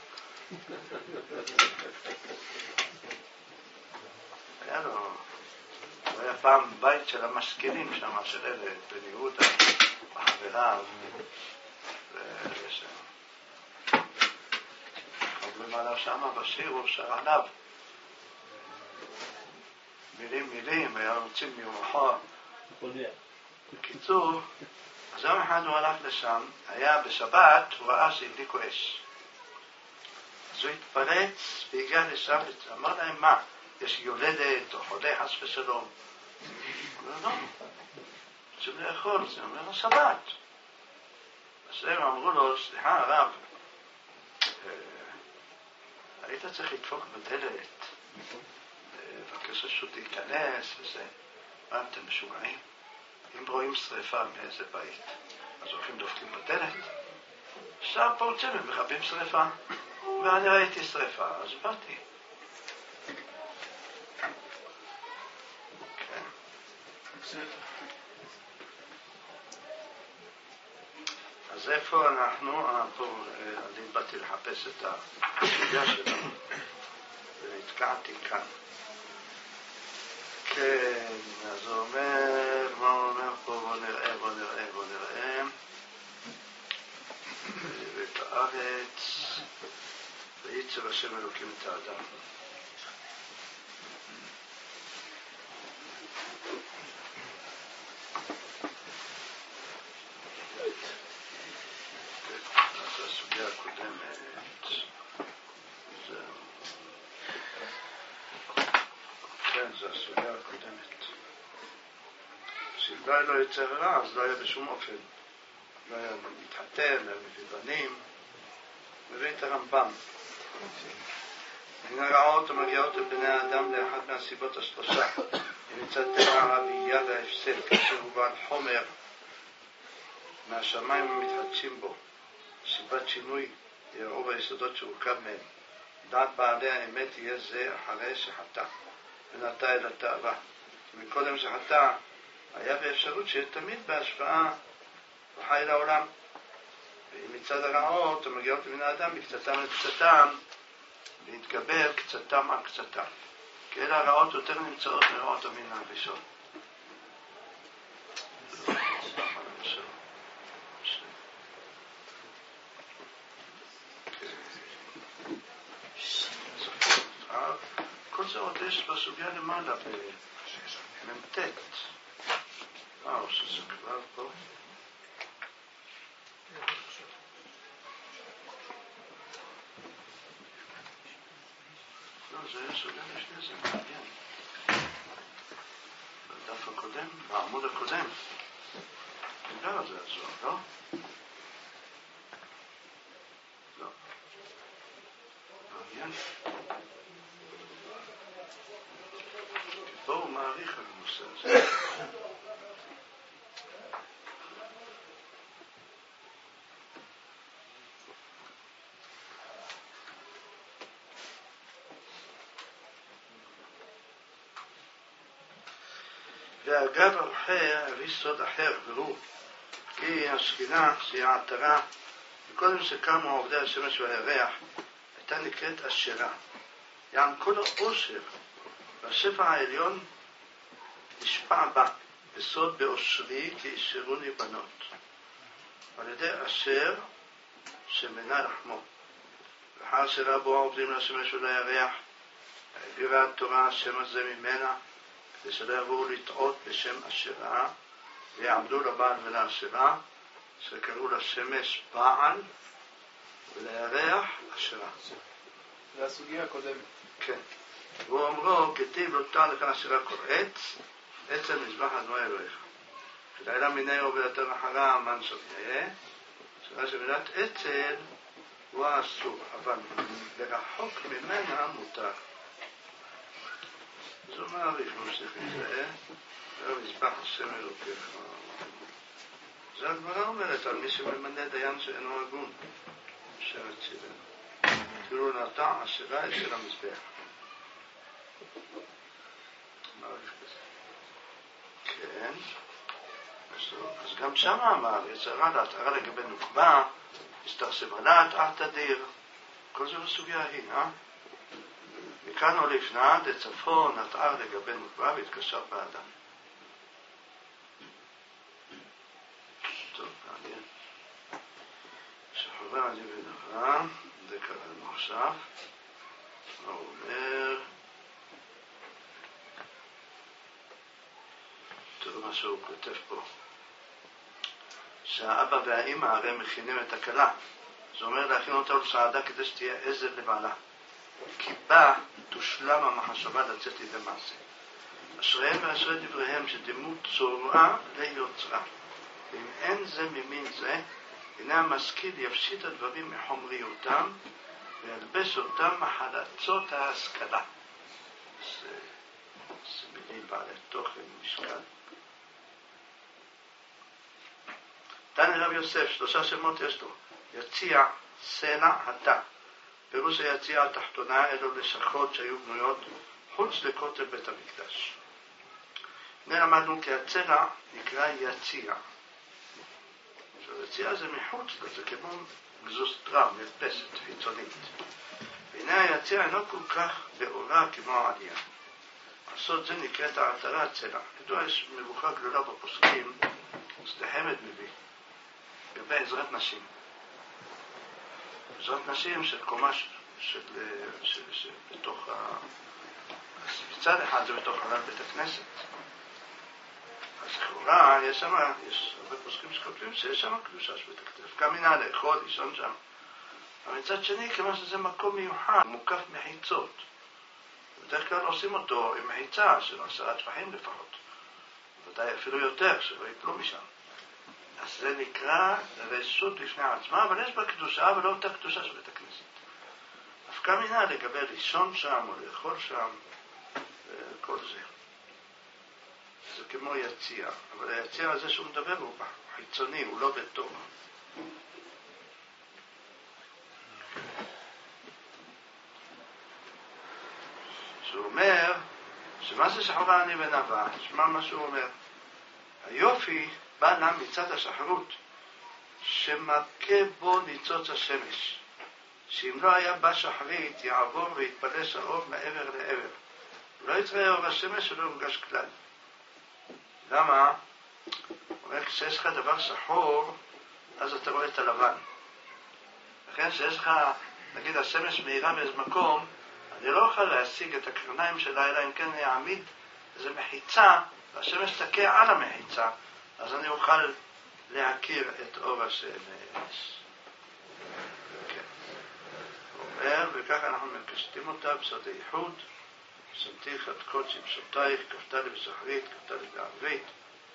[SPEAKER 1] היה לו, הוא היה פעם בית של המשכילים שם, של אלה, בן יהודה, בחבריו, חברים עליו שמה בשיר, הוא שר עליו. מילים, היה רוצים מרוחו. בקיצור, אז יום אחד הוא הלך לשם, היה בשבת, הוא ראה שהדליקו אש. אז הוא התפרץ והגיע לשם, אמר להם, מה, יש יולדת או חולה חס ושלום? הוא אומר, לא, רוצים לאכול, זה אומר לו, שבת. אז הם אמרו לו, סליחה הרב, היית צריך לדפוק בדלת, בבקש רשות להיכנס וזה. מה, אתם משוגעים? אם רואים שריפה מאיזה בית, אז הולכים דופקים בדלת. עכשיו פורצים ומכבים שריפה. ואני ראיתי שריפה, אז באתי. כן. אז איפה אנחנו? פה אני באתי לחפש את הסוגיה שלנו. ונתקעתי כאן. כן, אז הוא אומר, מה הוא אומר פה? בוא נראה. ואת הארץ, וייצר השם אלוקים את האדם. אז הסוגיה הקודמת, זו הסוגיה הקודמת. שאם לא יצא רע, אז לא היה בשום אופן. לא היה מתחתן, לא היה מביא בנים. מביא את הרמב"ם. הנה הרעות המגיעות לבני האדם לאחת מהסיבות השלושה. מצד טבע הרבייה וההפסד, כאשר הוא בעל חומר מהשמיים המתחדשים בו. סיבת שינוי יראו ביסודות שהורכב מהם. דעת בעלי האמת יהיה זה אחרי שחטא. ונטע אל התאווה. מקודם שחטא, היה באפשרות שיהיה תמיד בהשפעה וחי לעולם. ומצד הרעות המגיעות לבני האדם בקצתם לקצתם, להתגבר קצתם על קצתם. כי אלה הרעות יותר נמצאות מרעות המין הראשון. כל זה עוד יש בסוגיה למעלה במ"ט. או שזה כבר פה. לא, זה סוגיה לפני זה מעניין. בדף הקודם, בעמוד הקודם. נדבר על זה הזוהר, לא? לא. מעניין. פה הוא מעריך על הנושא הזה. ואגב אחר הביא סוד אחר, והוא כי השכינה שהיא העטרה, וקודם שקמו עובדי השמש והירח, הייתה נקראת אשרה. יען כל העושר והשפע העליון נשפע בה, בסוד באושרי כי ישרוני בנות. על ידי אשר שמנה לחמו. לאחר שרבו העובדים לשמש ולירח, העבירה התורה השם הזה ממנה, כדי שלא יבואו לטעות בשם אשרה, ויעמדו לבעל ולאשרה, שקראו לשמש בעל ולירח אשרה.
[SPEAKER 4] זה הסוגיה הקודמת.
[SPEAKER 1] כן. והוא אומרו, כתיב לא תר לכאן אשרה כל עץ, עצם מזבח אדוני אלוהיך. שלילה מיני עובדתו אחרה אמן שוויה, שלה שמילת עצל הוא האסור, אבל ברחוק ממנה מותר. זו מעריך ממשיך מזה, ומזבח השם אלוקיך. זה הגמרא אומרת על מי שממנה דיין שאינו הגון, שרת צידנו. תראו נטע אשרה אצל המזבח. מעריך כזה. כן. אז גם שם אמר, יצרה להתארה לגבי נוקבה, הסתרסם עלת אל תדיר. כל זה בסוגיה ההיא, מכאן או לפנה, דצפון נתאר לגבי נוקבה והתקשר באדם. טוב, מעניין. שחובה אני בנחה, זה קראנו עכשיו. הוא אומר, טוב, מה שהוא כותב פה. שהאבא והאמא הרי מכינים את הכלה. זה אומר להכין אותה לסעדה כדי שתהיה עזר לבעלה. כי בה תושלם המחשבה לצאת לידי מעשה. אשריהם ואשרי דבריהם שדמות צורעה ליוצרה. ואם אין זה ממין זה, הנה המשכיל יפשיט הדברים מחומריותם וילבש אותם מחלצות ההשכלה. זה מילים בעלי תוכן משקל. תני רב יוסף, 3 שמות יש לו. יציע, סלע, התא. פירוש היציע התחתונה אלו לשכות שהיו בנויות חוץ לכותל בית המקדש. הנה למדנו כי הצלע נקרא יציע. עכשיו יציע זה מחוץ לזה כמו גזוסטרה, מרפסת, חיצונית. והנה היציע אינו כל כך באורה כמו העלייה. הסוד זה נקראת העטרה הצלע. ידוע יש מבוכה גדולה בפוסקים, סדחמת מביא. לגבי עזרת נשים. עזרת נשים של קומה בתוך מצד אחד זה בתוך חלל בית הכנסת. אז לכאורה יש שם, יש הרבה פוסקים שכותבים שיש שם קדושה של בית הכנסת. גם מנה לאכול, לישון שם. אבל מצד שני, כמה שזה מקום מיוחד, מוקף מחיצות. בדרך כלל עושים אותו עם מחיצה של 10 טפחים לפחות. ודאי אפילו יותר, שלא יפלו משם. אז זה נקרא רשות לפני עצמה, אבל יש בה קדושה, אבל לא אותה קדושה של בית הכנסת. דווקא מינה לגבי לישון שם או לאכול שם, וכל זה. זה כמו יציע, אבל היציע הזה שהוא מדבר הוא חיצוני, הוא לא בתוך. שהוא אומר, שמה זה שחורה אני ונבע, שמע מה שהוא אומר. היופי בא לה מצד השחרות, שמכה בו ניצוץ השמש, שאם לא היה בא שחרית, יעבור ויתפלש האור מעבר לעבר. לא יתראה אור השמש ולא יורגש כלל. למה? הוא אומר, כשיש לך דבר שחור, אז אתה רואה את הלבן. לכן כשיש לך, נגיד, השמש מהירה באיזה מקום, אני לא אוכל להשיג את הקרניים שלה, אלא אם כן יעמיד איזו מחיצה, והשמש תקע על המחיצה, אז אני אוכל להכיר את אור השמש. כן. הוא אומר, וככה אנחנו מקשטים אותה בסוד הייחוד, שמתיך את קודשי פשוטייך, כפתה לי בשחרית, כפתה לי בערבית.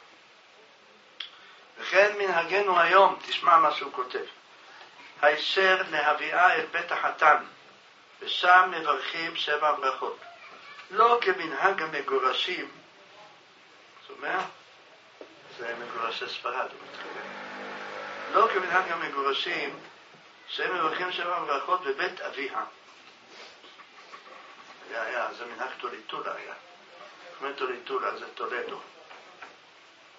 [SPEAKER 1] וכן מנהגנו היום, תשמע מה שהוא כותב, הישר להביאה אל בית החתן, ושם מברכים 7 ברכות. לא כמנהג המגורשים, זאת אומרת, זה מגורשי ספרד, הוא מתכוון. לא כמנהג המגורשים, שהם מברכים 7 ברכות בבית אביה. זה מנהג טוליטולה היה. כמו טוליטולה זה טולדו.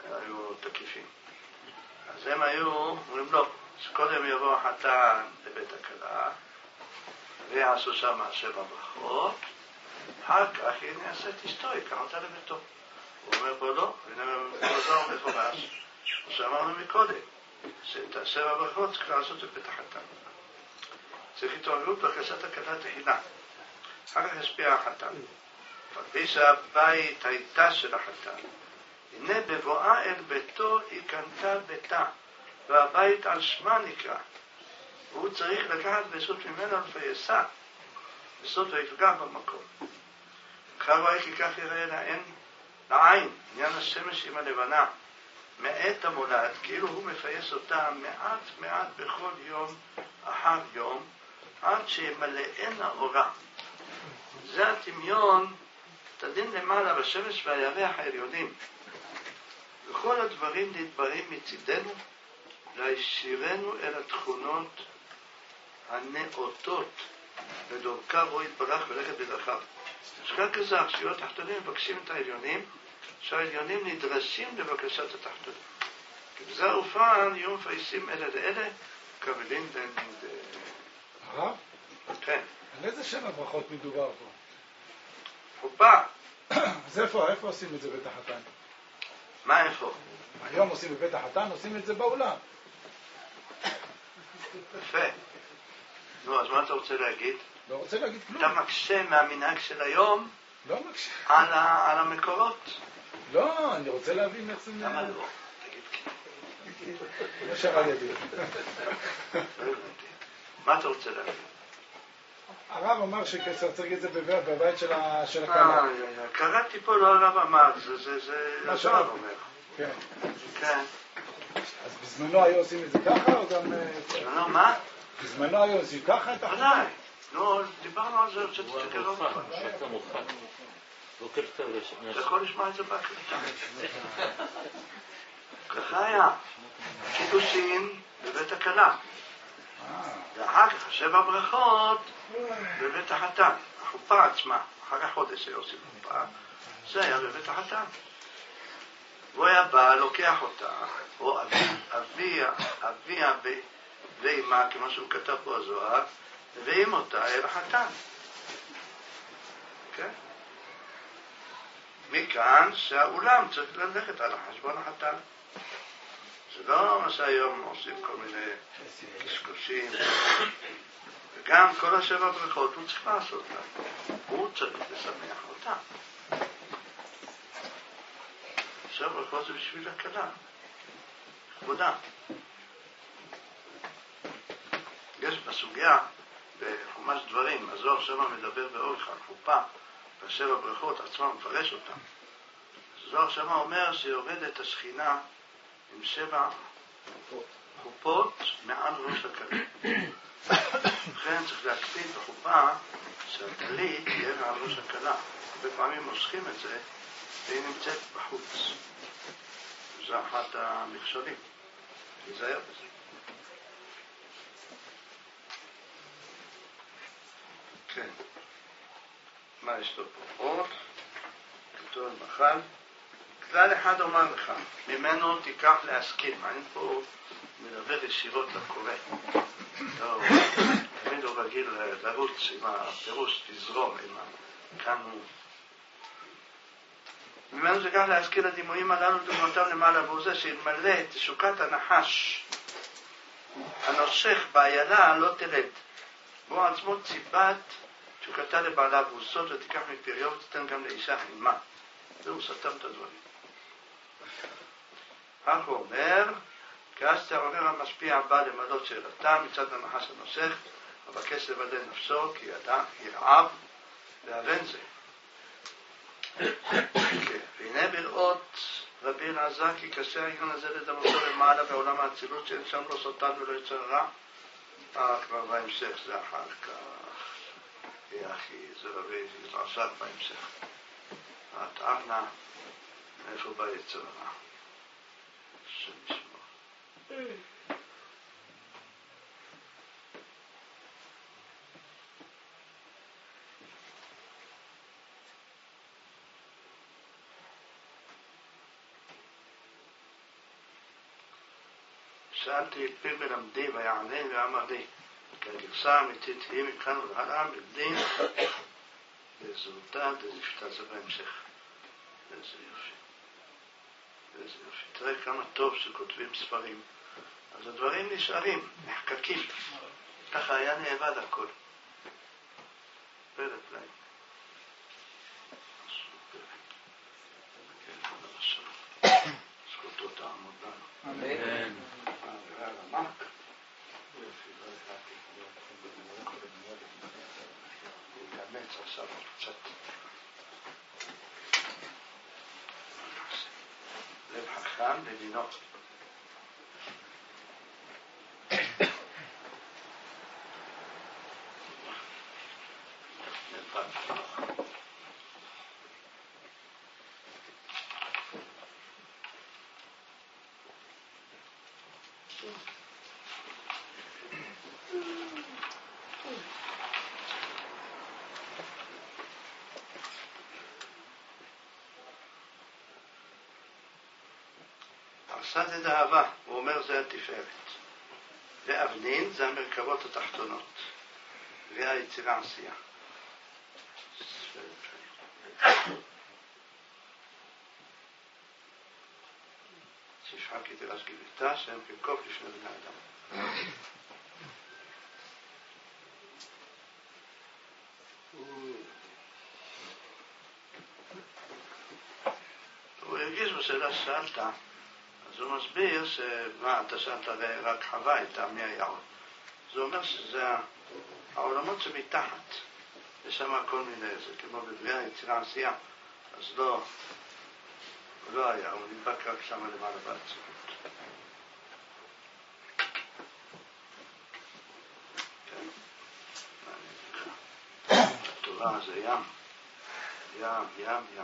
[SPEAKER 1] היו תקיפים. אז הם היו, אומרים לא, שקודם יבוא החתן לבית הכלה, ויעשו שם 7 ברכות, אחר כך הנה יעשה את אשתו, יקח אותה לביתו. הוא אומר פה לא, הנה מוזר מפורש, כמו שאמרנו מקודם, שאת 7 ברכות צריך לעשות בבית החתן. צריך התעוררות בקשת הכלה תחילה. אחר כך ישפיע החתן. לפי שהבית הייתה של החתן. הנה בבואה אל ביתו היא קנתה ביתה, והבית על שמה נקרא. והוא צריך לקחת בסוד ממנו לפייסה, בסוד ויפגע במקום. אחר רואה כי כך יראה לעין, עניין השמש עם הלבנה, מעת המולד, כאילו הוא מפייס אותה מעט מעט בכל יום אחר יום, עד שימלאנה אורה. זה הדמיון, תדין למעלה בשמש והירח העליונים. וכל הדברים נדברים מצידנו, להישירנו אל התכונות הנאותות, ודורכה בו יתברך ולכת בדרכיו. שכך כזה, השיעור התחתונים מבקשים את העליונים, שהעליונים נדרשים לבקשת התחתונים. כי בזה האופן יהיו מפייסים אלה לאלה, קבלים בין...
[SPEAKER 5] הרב?
[SPEAKER 1] כן.
[SPEAKER 5] על איזה 7 ברכות מדובר פה?
[SPEAKER 1] חופה.
[SPEAKER 5] אז איפה עושים את זה בבית החתן?
[SPEAKER 1] מה איפה?
[SPEAKER 5] היום עושים בבית החתן, עושים את זה באולם.
[SPEAKER 1] יפה. נו, אז מה אתה רוצה להגיד?
[SPEAKER 5] לא רוצה להגיד כלום.
[SPEAKER 1] אתה מקשה מהמנהג של היום
[SPEAKER 5] לא מקשה.
[SPEAKER 1] על המקורות.
[SPEAKER 5] לא, אני רוצה להבין איך זה...
[SPEAKER 1] למה לא? תגיד כן.
[SPEAKER 5] ישר על ידי.
[SPEAKER 1] מה אתה רוצה להגיד?
[SPEAKER 5] הרב אמר שצריך את זה בבית של הכלה.
[SPEAKER 1] קראתי פה, לא הרב אמר, זה
[SPEAKER 5] מה
[SPEAKER 1] השאר אומר.
[SPEAKER 5] כן.
[SPEAKER 1] כן.
[SPEAKER 5] אז בזמנו היו עושים את זה ככה או גם...
[SPEAKER 1] לא, מה?
[SPEAKER 5] בזמנו היו עושים ככה את החתן?
[SPEAKER 1] ודאי. נו, דיברנו על זה, שתסתכל עוד פעם.
[SPEAKER 3] אתה מוכן. בוקר טוב.
[SPEAKER 1] אתה יכול לשמוע את זה בהקלטה. ככה היה. קידושין בבית הכלה. ואחר כך 7 ברכות בבית החתן. החופה עצמה, אחר כך חודש היה עושים חופה, זה היה בבית החתן. הוא היה בא, לוקח אותה, או אביה ואימה, כמו שהוא כתב פה הזוהר, ואים אותה אל החתן. כן? מכאן שהאולם צריך ללכת על החשבון החתן. זה לא מה שהיום עושים כל מיני קשקושים. וגם כל 7 ברכות הוא צריך לעשות לה. הוא צריך לשמח אותה. 7 ברכות זה בשביל הכלה. כבודה. יש בסוגיה, בחומש דברים, הזוהר שמה מדבר באורך על חופה, וה7 ברכות עצמה מפרש אותה. הזוהר שמה אומר שיורדת השכינה עם 7 חופות מעל ראש הכלה. לכן צריך להקפיד בחופה שהכלית תהיה מעל ראש הכלה. הרבה פעמים מושכים את זה והיא נמצאת בחוץ. זה אחת המכשולים. תיזהר בזה. כן. מה יש לו פה? עוד. כתוב מחל. כלל אחד אומר לך, ממנו תיקח להשכיל. מעניין פה הוא מדבר ישירות לקורא. לא, תמיד הוא רגיל לרוץ עם הפירוש, תזרום כאן הוא. ממנו תיקח להשכיל הדימויים הללו דוגמתם למעלה, והוא זה שילמלא את תשוקת הנחש הנושך באיילה לא תרד. בו עצמו ציבת תשוקתה לבעלה והוסות ותיקח מפריו ותתן גם לאישה עימה. זהו סתם את הדברים. כך הוא אומר, כאז תעורר המשפיע הבא למלות שאלתה מצד הנחש הנושך, אבקש לבדל נפשו כי ידע ירעב ואבן זה. והנה בראות רבי אלעזר כי קשה העניין הזה לדמותו למעלה בעולם האצילות שאין שם לא סוטן ולא יצר רע. כבר בהמשך זה אחר כך. אחי, זה רבי אלעזר בהמשך. התארנה, מאיפה בא יצר רע? השם ישמור. שאלתי את פי מלמדי ויענה ואמר לי, כי הגרסה האמיתית היא מכאן ולהלאה בדין לזהותה דזפתה, זה בהמשך. איזה יופי. איזה יופי. תראה כמה טוב שכותבים ספרים. אז הדברים נשארים, נחקקים. ככה היה נאבד הכל. פלא פלא. זכותו תעמוד לנו.
[SPEAKER 5] אמן.
[SPEAKER 1] עמק. להתאמץ עכשיו קצת. לב חכם לדינו. סד דאהבה, הוא אומר זה התפארת. ואבנין זה המרכבות התחתונות. והיצירה עשייה. שפחה כתרש גביתה שהם כקוף לפני בני אדם. הוא הרגיש בשאלה ששאלת, אז הוא מסביר שמה, אתה שאלת רק חווה הייתה מי היעוד. זה אומר שזה העולמות שמתחת, יש שם כל מיני, זה כמו בבריאה יצירה עשייה, אז לא היה, הוא נדבק רק שם למעלה בעצמות. כן, התורה זה ים, ים, ים, ים.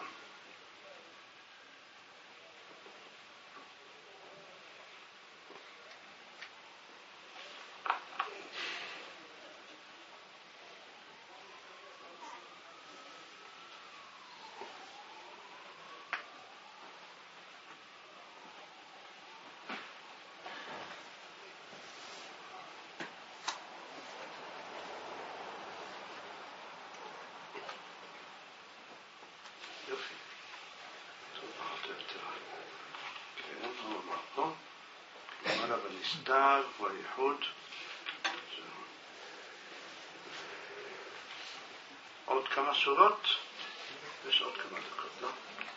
[SPEAKER 1] יופי. טוב, פחות או יותר. כן, הוא אמר פה. למעלה בנסתר, בייחוד. עוד כמה שורות? יש עוד כמה דקות, לא?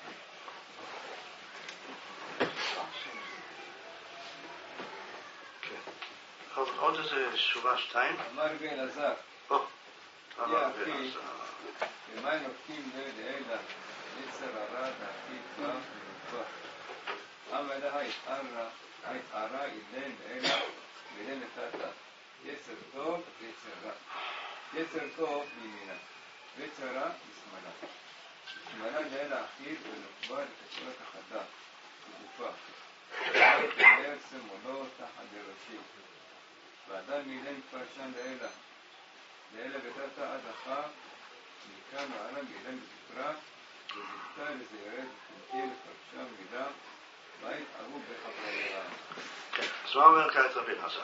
[SPEAKER 1] כן. עוד איזה שורה 2.
[SPEAKER 2] אמר רבי אלעזר,
[SPEAKER 1] אמר רבי אלעזר.
[SPEAKER 2] ומה נוקטים לאלה יצר הרע דעתיד כף ומתוח. אמה לה התערה אילן לאלה ולן נתתה. יצר טוב, יצר רע. יצר טוב מימינה, ויצר רע משמאלה. משמאלה לאלה אחיד ונוקבה לתצורת החדה, וגופה. ואומר שמולו תחת לראשי. ואדם מילן פרשן לאלה. לאלה ותתה עד אחר. מכאן העלם אילן בפרט, וזכתה לזה ירד ותמתין לפרשם מילה, והתערו בחברי רעה.
[SPEAKER 1] כן, אז מה אומר כעת רבי אלעזר?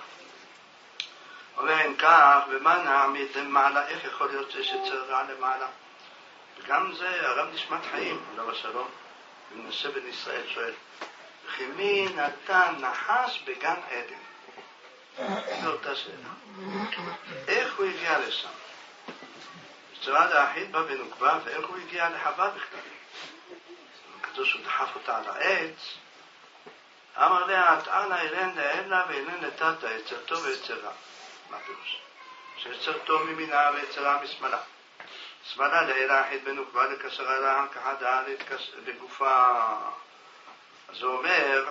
[SPEAKER 1] אומר אם כך, ומה נעמיד למעלה, איך יכול להיות שיש יצר רע למעלה? וגם זה הרב נשמת חיים, לא בשלום, ומנסה בן ישראל שואל, וכי מי נתן נחש בגן עדן? זו אותה שאלה. איך הוא הגיע לשם? צורת האחיד בה ונוקבה, ואיך הוא הגיע לחווה בכלל? כתוב שהוא דחף אותה על העץ, אמר לה, אתענה אילן לאלה ואילן נתתה, יצר טוב ויצר רע. מה פירוש? שיצר טוב ממינה ויצר רע משמאלה. שמאלה לאלה האחיד ונוקבה לקשרה לה, כחדה לגופה. אז הוא אומר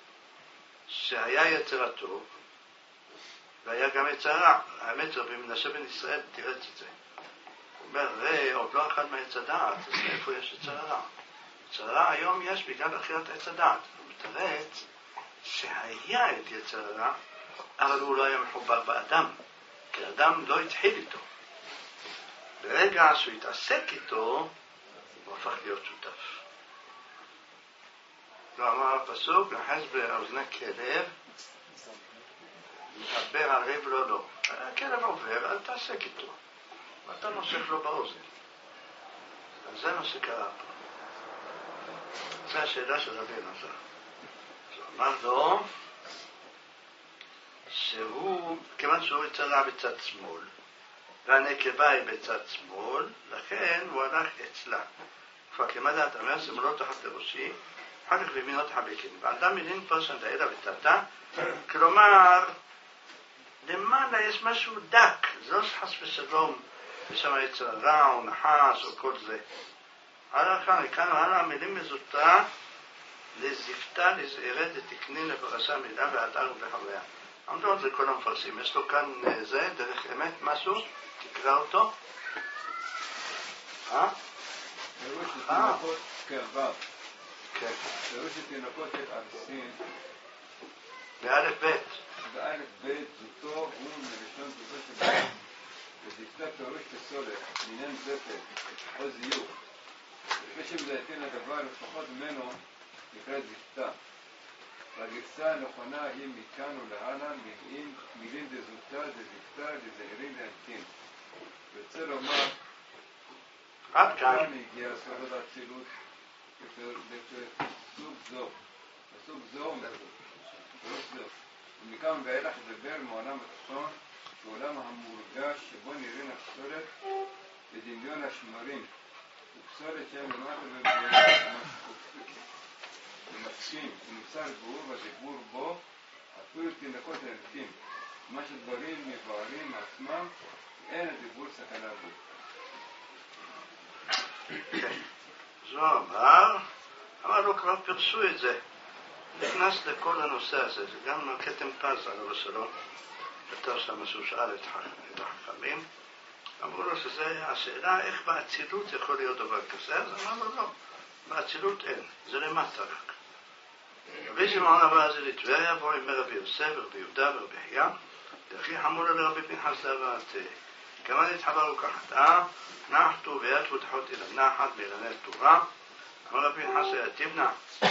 [SPEAKER 1] שהיה יצר הטוב, והיה גם יצר רע. האמת רבי מנשה בן ישראל תרץ את זה. הוא אומר, עוד לא אחד מעץ הדעת, אז איפה יש יצר הרע? יצר הרע היום יש בגלל אכילת עץ הדעת. הוא מתרץ שהיה את יצר הרע, אבל הוא לא היה מחובר באדם, כי האדם לא התחיל איתו. ברגע שהוא התעסק איתו, הוא הפך להיות שותף. לא אמר הפסוק, נחש באוזני כלב, להרהיב לו לא. הכלב עובר, אל תעסק איתו. ואתה נושך לו באוזן. אז זה מה שקרה פה. זו השאלה של רבי אלעזר. הוא אמר לו, כיוון שהוא יצרה בצד שמאל, והנקבה היא בצד שמאל, לכן הוא הלך אצלה. כבר כמדת אומר, שמאלו תחת לראשי, אחר כך וימינו תחת בקני. ואדם מילין פרסן דאלה ותתה, כלומר, למעלה יש משהו דק, זה לא חס ושלום, ושם יצר רע או נחס או כל זה. כאן המילים מזוטה, לזפתה, לזעירת, לתקנין, לפרסה מילה והדר ובחוויה. עמדות זה כל המפרשים. יש לו כאן זה, דרך אמת, משהו, תקרא אותו.
[SPEAKER 2] פירוש לתינוקות קרבב.
[SPEAKER 1] כן.
[SPEAKER 2] פירוש לתינוקות את ארסין.
[SPEAKER 1] באלף בית.
[SPEAKER 2] באלף בית זוטו הוא מראשון זוטו של בית. וזפתה פירוש כסולת, לעניין זפת, או זיוף. לפני שמדייתן הדבר לפחות ממנו נקרא זפתה. והגרסה הנכונה היא מכאן ולהלן מילים דזוטה, דזפתה, דזהירים להמתין. ורוצה לומר,
[SPEAKER 1] עד כאן
[SPEAKER 2] הגיע סודות האצילות בסוג זו. בסוג זו, ומכאן ואילך לדבר מעולם התחתון, בעולם המורגש שבו נראים הפסולת ודמיון השמרים. ופסולת שהם למטה ומקשים, ונוצר גבור והדיבור בו, אפילו תינוקות הלתים. מה שדברים מבארים מעצמם, אין הדיבור סכנה בו.
[SPEAKER 1] זו אמר לו כבר פרסו את זה. נכנס לכל הנושא הזה, זה גם כתם פז עליו השלום. יותר שם שהוא שאל את החכמים. אמרו לו שזה השאלה איך באצילות יכול להיות דבר כזה, אז אמר לו לא, באצילות אין, זה למטה רק. רבי שמעון עבר זה לטבריה, בו עם רבי יוסף ורבי יהודה ורבי חייא, דרכי חמור לרבי פנחס דבת, כמה נתחברו כחתה, נחתו ויתו תחות אילנה אחת מאילני תורה, אמר רבי פנחס יתיבנה,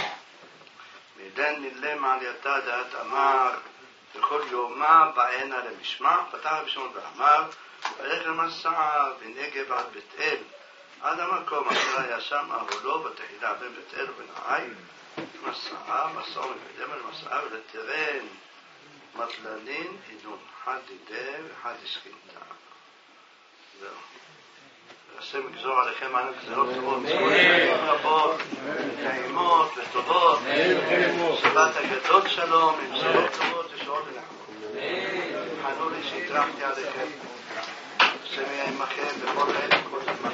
[SPEAKER 1] מידן נלם על יתה דעת אמר, וכל יומה בעינה למשמע, פתח רבי שמעון ואמר, והלך למסע בנגב עד בית אל, עד המקום אשר היה שם אהולו בתחילה בין בית אל ובין העי, מסעה מקדם על מסעה ולתרן מטלנין עינון, אחד דידה ואחד הסכינתה. זהו. השם יגזור עליכם אנו גזרות טובות, רבות, נעימות וטובות, שבת הגדול שלום, עם בשורות טובות ישועות ונחמות. חנו לי שהטרחתי עליכם, השם יהיה עמכם בכל עת וכל זמן.